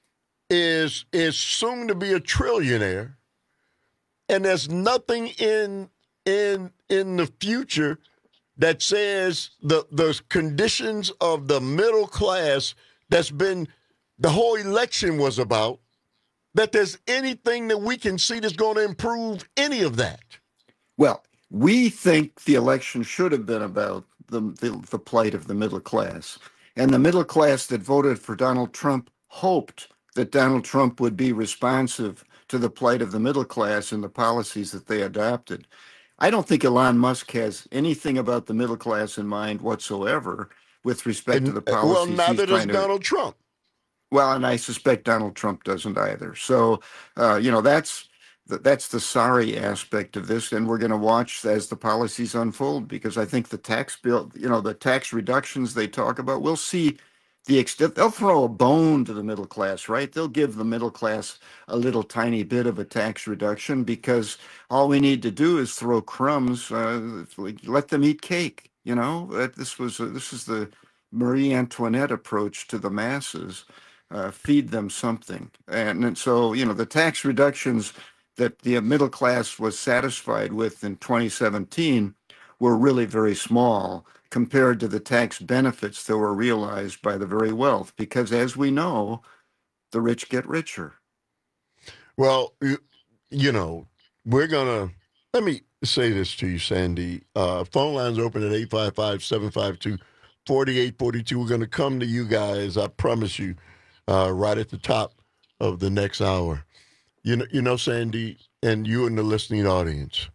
Speaker 18: is is soon to be a trillionaire, and there's nothing in in in the future that says the the conditions of the middle class that's been the whole election was about, that there's anything that we can see that's going to improve any of that.
Speaker 20: Well, we think the election should have been about the, the the plight of the middle class, and the middle class that voted for Donald Trump hoped that Donald Trump would be responsive to the plight of the middle class and the policies that they adopted. I don't think Elon Musk has anything about the middle class in mind whatsoever with respect
Speaker 18: and,
Speaker 20: to the policies.
Speaker 18: Well, neither does
Speaker 20: to,
Speaker 18: Donald Trump.
Speaker 20: Well, and I suspect Donald Trump doesn't either. So, uh, you know, that's that's the sorry aspect of this, and we're going to watch as the policies unfold, because I think the tax bill, you know, the tax reductions they talk about, we'll see the extent. They'll throw a bone to the middle class, right? They'll give the middle class a little tiny bit of a tax reduction, because all we need to do is throw crumbs, uh, let them eat cake. You know, this was uh, this is the Marie Antoinette approach to the masses. Uh, feed them something. And, and so, you know, the tax reductions that the middle class was satisfied with in twenty seventeen were really very small compared to the tax benefits that were realized by the very wealth, because as we know, the rich get richer.
Speaker 18: Well, you, you know, we're going to, let me say this to you, Sandy. Uh, phone lines open at eight five five, seven five two, four eight four two. We're going to come to you guys, I promise you, uh, right at the top of the next hour. You know, you know, Sandy, and you and the listening audience,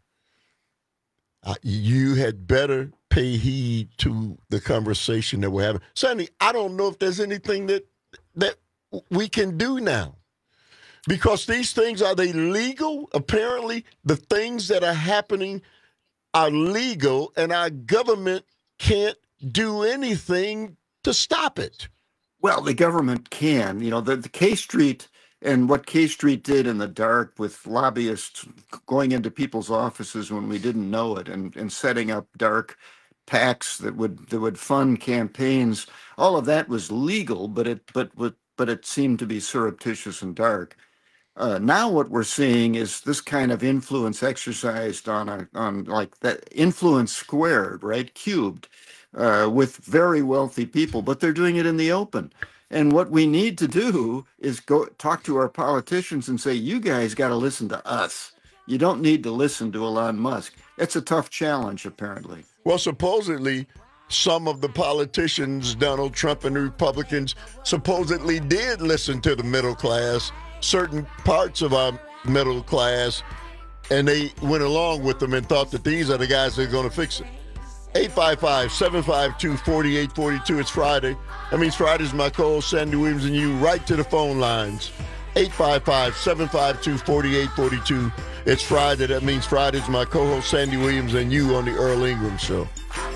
Speaker 18: uh, you had better pay heed to the conversation that we're having. Sandy, I don't know if there's anything that that we can do now, because these things, are they legal? Apparently, the things that are happening are legal, and our government can't do anything to stop it.
Speaker 20: Well, the government can. You know, the, the K Street and what K Street did in the dark with lobbyists going into people's offices when we didn't know it, and, and setting up dark PACs that would that would fund campaigns. All of that was legal, but it but but it seemed to be surreptitious and dark. Uh, now what we're seeing is this kind of influence exercised on a on like that, influence squared, right, cubed, uh, with very wealthy people, but they're doing it in the open. And what we need to do is go talk to our politicians and say, you guys got to listen to us. You don't need to listen to Elon Musk. It's a tough challenge, apparently.
Speaker 18: Well, supposedly, some of the politicians, Donald Trump and the Republicans, supposedly did listen to the middle class, certain parts of our middle class, and they went along with them and thought that these are the guys that are going to fix it. eight five five, seven five two, four eight four two. It's Friday. That means Friday's my co-host, Sandy Williams, and you right to the phone lines. eight five five, seven five two, four eight four two. It's Friday. That means Friday's my co-host, Sandy Williams, and you on the Earl Ingram Show.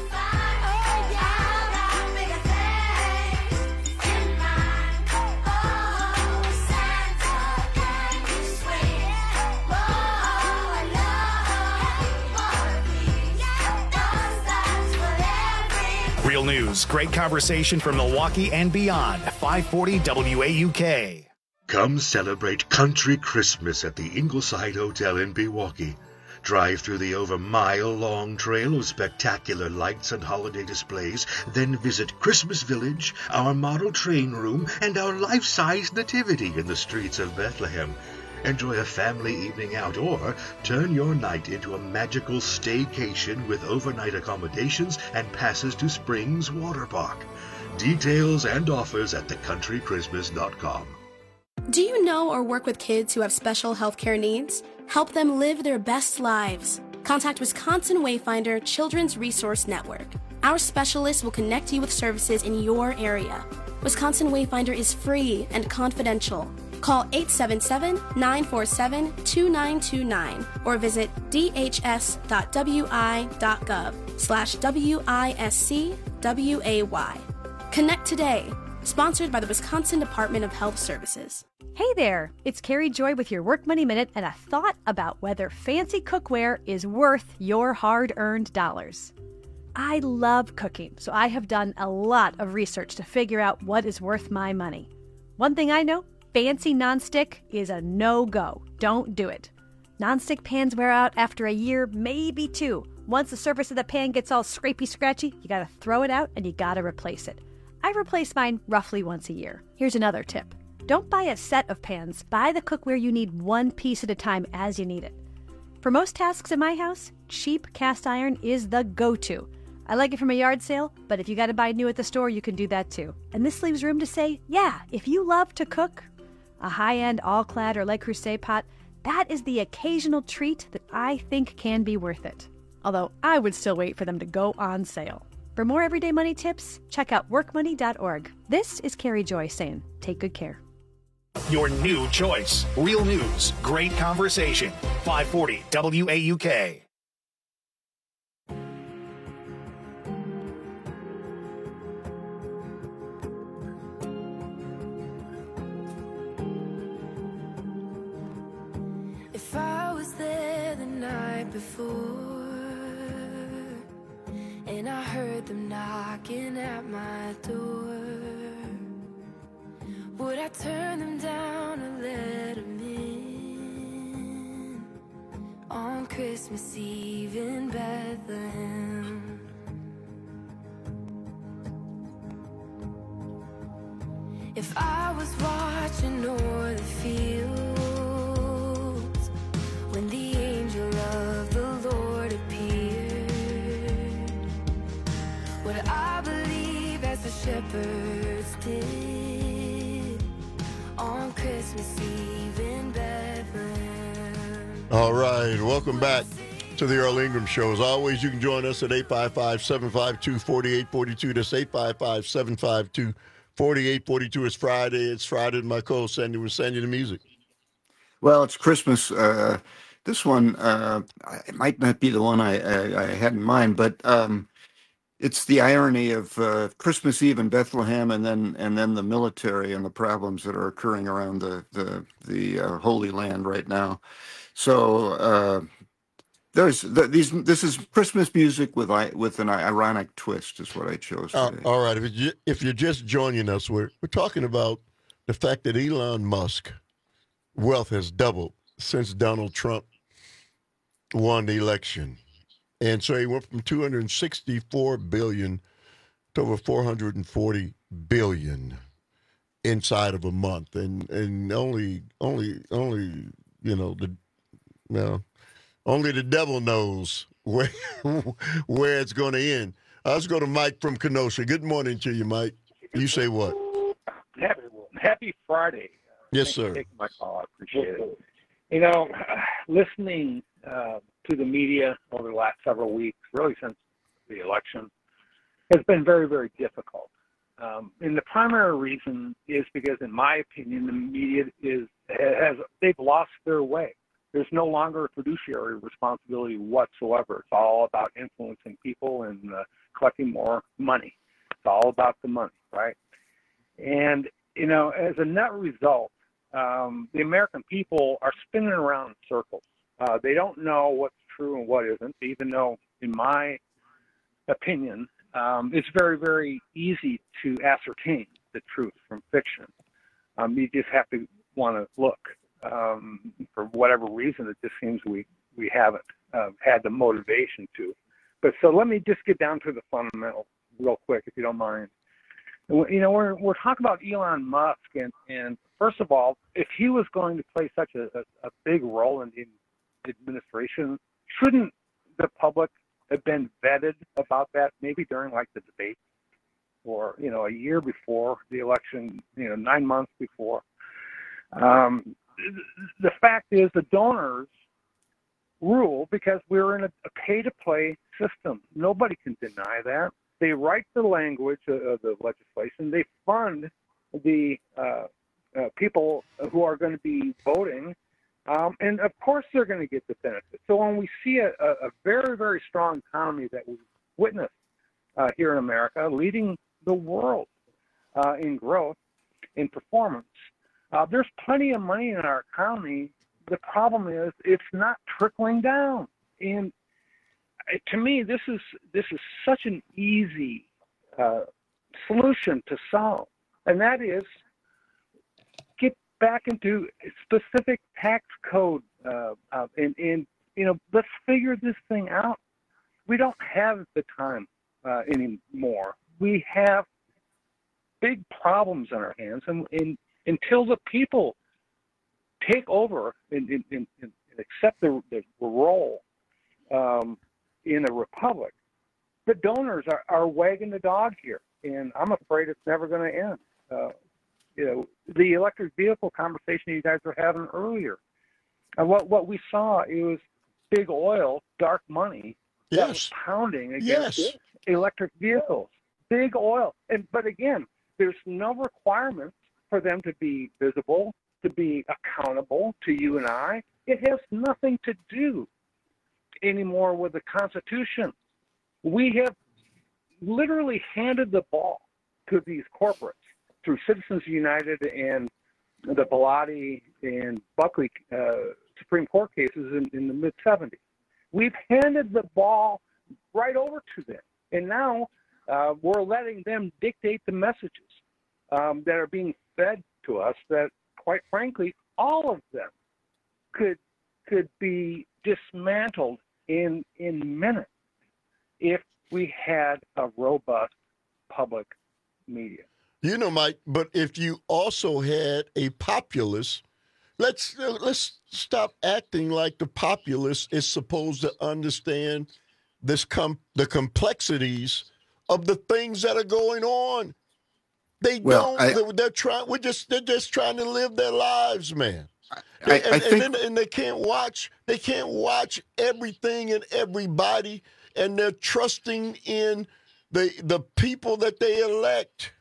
Speaker 7: Real news, great conversation from Milwaukee and beyond. five forty W A U K.
Speaker 8: Come celebrate Country Christmas at the Ingleside Hotel in Milwaukee. Drive through the over mile-long trail of spectacular lights and holiday displays, then visit Christmas Village, our model train room, and our life-size nativity in the streets of Bethlehem. Enjoy a family evening out, or turn your night into a magical staycation with overnight accommodations and passes to Springs Water Park. Details and offers at the country christmas dot com.
Speaker 9: Do you know or work with kids who have special healthcare needs? Help them live their best lives. Contact Wisconsin Wayfinder Children's Resource Network. Our specialists will connect you with services in your area. Wisconsin Wayfinder is free and confidential. Call eight seven seven, nine four seven, two nine two nine or visit d h s dot w i dot gov slash W I S C W A Y. Connect today. Sponsored by the Wisconsin Department of Health Services.
Speaker 10: Hey there, it's Carrie Joy with your Work Money Minute and a thought about whether fancy cookware is worth your hard-earned dollars. I love cooking, so I have done a lot of research to figure out what is worth my money. One thing I know, fancy nonstick is a no-go. Don't do it. Nonstick pans wear out after a year, maybe two. Once the surface of the pan gets all scrapey-scratchy, you gotta throw it out and you gotta replace it. I replace mine roughly once a year. Here's another tip. Don't buy a set of pans. Buy the cookware you need one piece at a time as you need it. For most tasks in my house, cheap cast iron is the go-to. I like it from a yard sale, but if you gotta buy new at the store, you can do that too. And this leaves room to say, yeah, if you love to cook, a high-end all-clad or Le Creuset pot, that is the occasional treat that I think can be worth it. Although I would still wait for them to go on sale. For more everyday money tips, check out work money dot org. This is Carrie Joy saying, take good care.
Speaker 7: Your new choice. Real news. Great conversation. five forty W A U K.
Speaker 6: If I was there the night before and I heard them knocking at my door, would I turn them down or let them in on Christmas Eve in Bethlehem? If I was watching o'er the fields when the angel of the Lord appeared, would I believe as the shepherds did on Christmas Eve in Bethlehem?
Speaker 18: All right, welcome back to the Earl Ingram Show. As always, you can join us at eight five five, seven five two, four eight four two. That's eight five five, seven five two, four eight four two. It's Friday. It's Friday. My co-host Sandy will send you the music.
Speaker 20: Well, it's Christmas. Uh, this one, uh, it might not be the one I, I, I had in mind, but um, it's the irony of uh, Christmas Eve in Bethlehem, and then and then the military and the problems that are occurring around the the the uh, Holy Land right now. So uh, there's the, these. This is Christmas music with I with an ironic twist, is what I chose
Speaker 18: Uh,
Speaker 20: today.
Speaker 18: all right, if, you, if you're just joining us, we're we're talking about the fact that Elon Musk wealth has doubled since Donald Trump won the election. And so he went from two hundred sixty-four billion dollars to over four hundred forty billion dollars inside of a month. And and only, only, only, you know, the well, only the devil knows where, where it's going to end. Uh, let's go to Mike from Kenosha. Good morning to you, Mike. You say what?
Speaker 11: Happy, happy Friday.
Speaker 18: Yes,
Speaker 11: Thanks
Speaker 18: sir.
Speaker 11: for taking my call. I appreciate it. You know, listening uh, to the media over the last several weeks, really since the election, has been very, very difficult. Um, and the primary reason is because, in my opinion, the media is has they've lost their way. There's no longer a fiduciary responsibility whatsoever. It's all about influencing people and uh, collecting more money. It's all about the money, right? And, you know, as a net result, um, the American people are spinning around in circles. Uh, they don't know what's true and what isn't, even though, in my opinion, um, it's very, very easy to ascertain the truth from fiction. Um, you just have to want to look. Um, for whatever reason, it just seems we, we haven't. uh, had the motivation to. But so let me just get down to the fundamentals real quick, if you don't mind. You know, we're we're talking about Elon Musk, and, and first of all, if he was going to play such a, a, a big role in the administration, shouldn't the public have been vetted about that maybe during like the debate, or you know, a year before the election, you know, nine months before? Um, the fact is, the donors rule because we're in a, a pay-to-play system. Nobody can deny that. They write the language of the legislation. They fund the uh, uh, people who are going to be voting, um, and of course they're going to get the benefit. So when we see a, a very, very strong economy that we witnessed uh, here in America, leading the world uh, in growth, in performance, uh, there's plenty of money in our economy. The problem is it's not trickling down. And to me, this is this is such an easy uh, solution to solve, and that is get back into specific tax code, uh, uh, and, and you know, let's figure this thing out. We don't have the time uh, anymore. We have big problems on our hands, and, and until the people take over and, and, and, and accept the, the role um, in a republic, the donors are, are wagging the dog here, and I'm afraid it's never going to end. Uh, you know, the electric vehicle conversation you guys were having earlier, and what what we saw, it was big oil, dark money
Speaker 18: yes.
Speaker 11: that was pounding against
Speaker 18: yes.
Speaker 11: electric vehicles. Big oil, and but again, there's no requirements for them to be visible, to be accountable to you and I. It has nothing to do anymore with the Constitution. We have literally handed the ball to these corporates through Citizens United and the Bellotti and Buckley uh, Supreme Court cases in, in the mid seventies. We've handed the ball right over to them, and now uh, we're letting them dictate the messages um, that are being fed to us that, quite frankly, all of them could could be dismantled in in minutes if we had a robust public media.
Speaker 18: You know, Mike, but if you also had a populace, let's uh, let's stop acting like the populace is supposed to understand this com- the complexities of the things that are going on. They
Speaker 20: well,
Speaker 18: don't.
Speaker 20: I,
Speaker 18: they're, they're trying. We're just. They're just trying to live their lives, man.
Speaker 20: I,
Speaker 18: and,
Speaker 20: I think,
Speaker 18: and, then, and they can't watch. They can't watch everything and everybody, and they're trusting in the the people that they elect.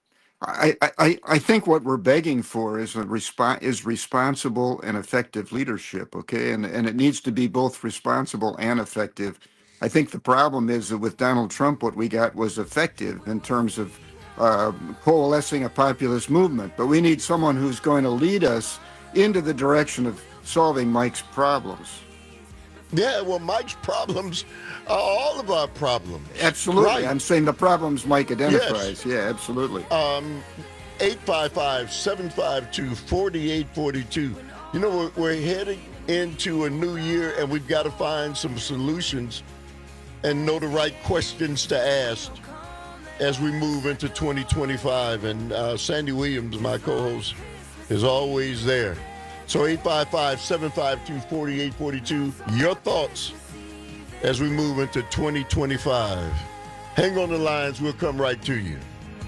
Speaker 20: I, I, I think what we're begging for is a resp- is responsible and effective leadership, okay? And and it needs to be both responsible and effective. I think the problem is that with Donald Trump, what we got was effective in terms of uh, coalescing a populist movement. But we need someone who's going to lead us into the direction of solving Mike's problems.
Speaker 18: Yeah, well, Mike's problems are all of our problems.
Speaker 20: Absolutely.
Speaker 18: Right.
Speaker 20: I'm saying the problems Mike identifies.
Speaker 18: Yes.
Speaker 20: Yeah, absolutely.
Speaker 18: Um, eight five five, seven five two, four eight four two. You know, we're, we're heading into a new year, and we've got to find some solutions and know the right questions to ask as we move into twenty twenty-five. And uh, Sandy Williams, my co-host, is always there. So eight five five, seven five two, four eight four two, your thoughts as we move into twenty twenty-five. Hang on the lines, we'll come right to you.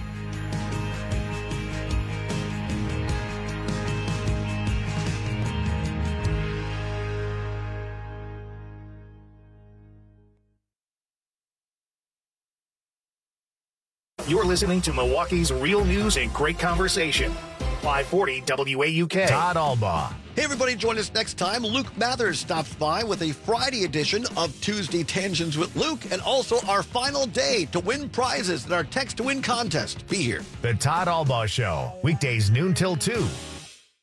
Speaker 22: You're listening to Milwaukee's Real News and Great Conversation. five forty W A U K. Todd Albaugh.
Speaker 2: Hey, everybody, join us next time. Luke Mathers stops by with a Friday edition of Tuesday Tangents with Luke, and also our final day to win prizes in our Text to Win contest. Be here.
Speaker 22: The Todd Albaugh Show, weekdays noon till two.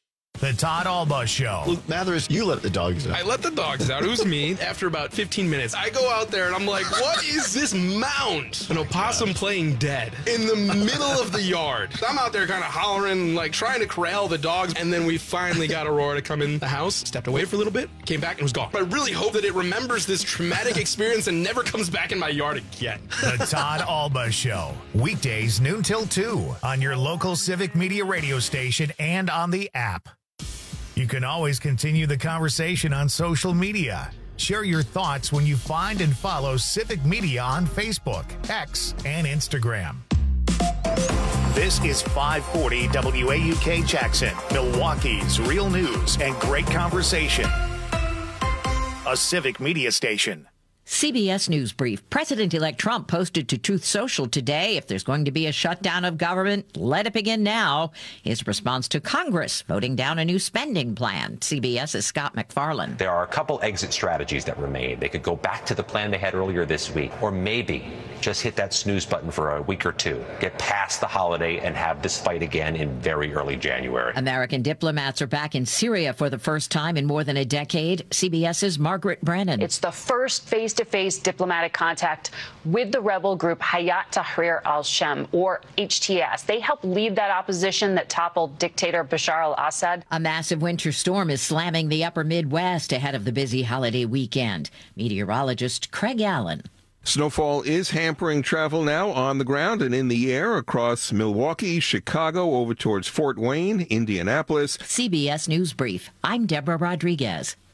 Speaker 7: The Todd Alba Show.
Speaker 2: Luke Mathers, you let the dogs out.
Speaker 15: I let the dogs out. It was me. After about fifteen minutes, I go out there and I'm like, what is this mound? An opossum playing dead in the middle of the yard. I'm out there kind of hollering, like trying to corral the dogs. And then we finally got Aurora to come in the house, stepped away for a little bit, came back and was gone. I really hope that it remembers this traumatic experience and never comes back in my yard again.
Speaker 7: The Todd Alba Show. Weekdays noon till two on your local Civic Media radio station and on the app. You can always continue the conversation on social media. Share your thoughts when you find and follow Civic Media on Facebook, X, and Instagram. This is five forty W A U K Jackson, Milwaukee's real news and great conversation. A Civic Media station.
Speaker 19: C B S News Brief. President-elect Trump posted to Truth Social today, if there's going to be a shutdown of government, let it begin now. His response to Congress voting down a new spending plan. CBS's Scott McFarland.
Speaker 21: There are a couple exit strategies that remain. They could go back to the plan they had earlier this week, or maybe just hit that snooze button for a week or two, get past the holiday and have this fight again in very early January.
Speaker 19: American diplomats are back in Syria for the first time in more than a decade. CBS's Margaret Brennan.
Speaker 23: It's the first face-to-face diplomatic contact with the rebel group Hayat Tahrir al-Sham, or H T S. They helped lead that opposition that toppled dictator Bashar al-Assad.
Speaker 19: A massive winter storm is slamming the upper Midwest ahead of the busy holiday weekend. Meteorologist Craig Allen.
Speaker 24: Snowfall is hampering travel now on the ground and in the air across Milwaukee, Chicago, over towards Fort Wayne, Indianapolis.
Speaker 19: C B S News Brief. I'm Deborah Rodriguez.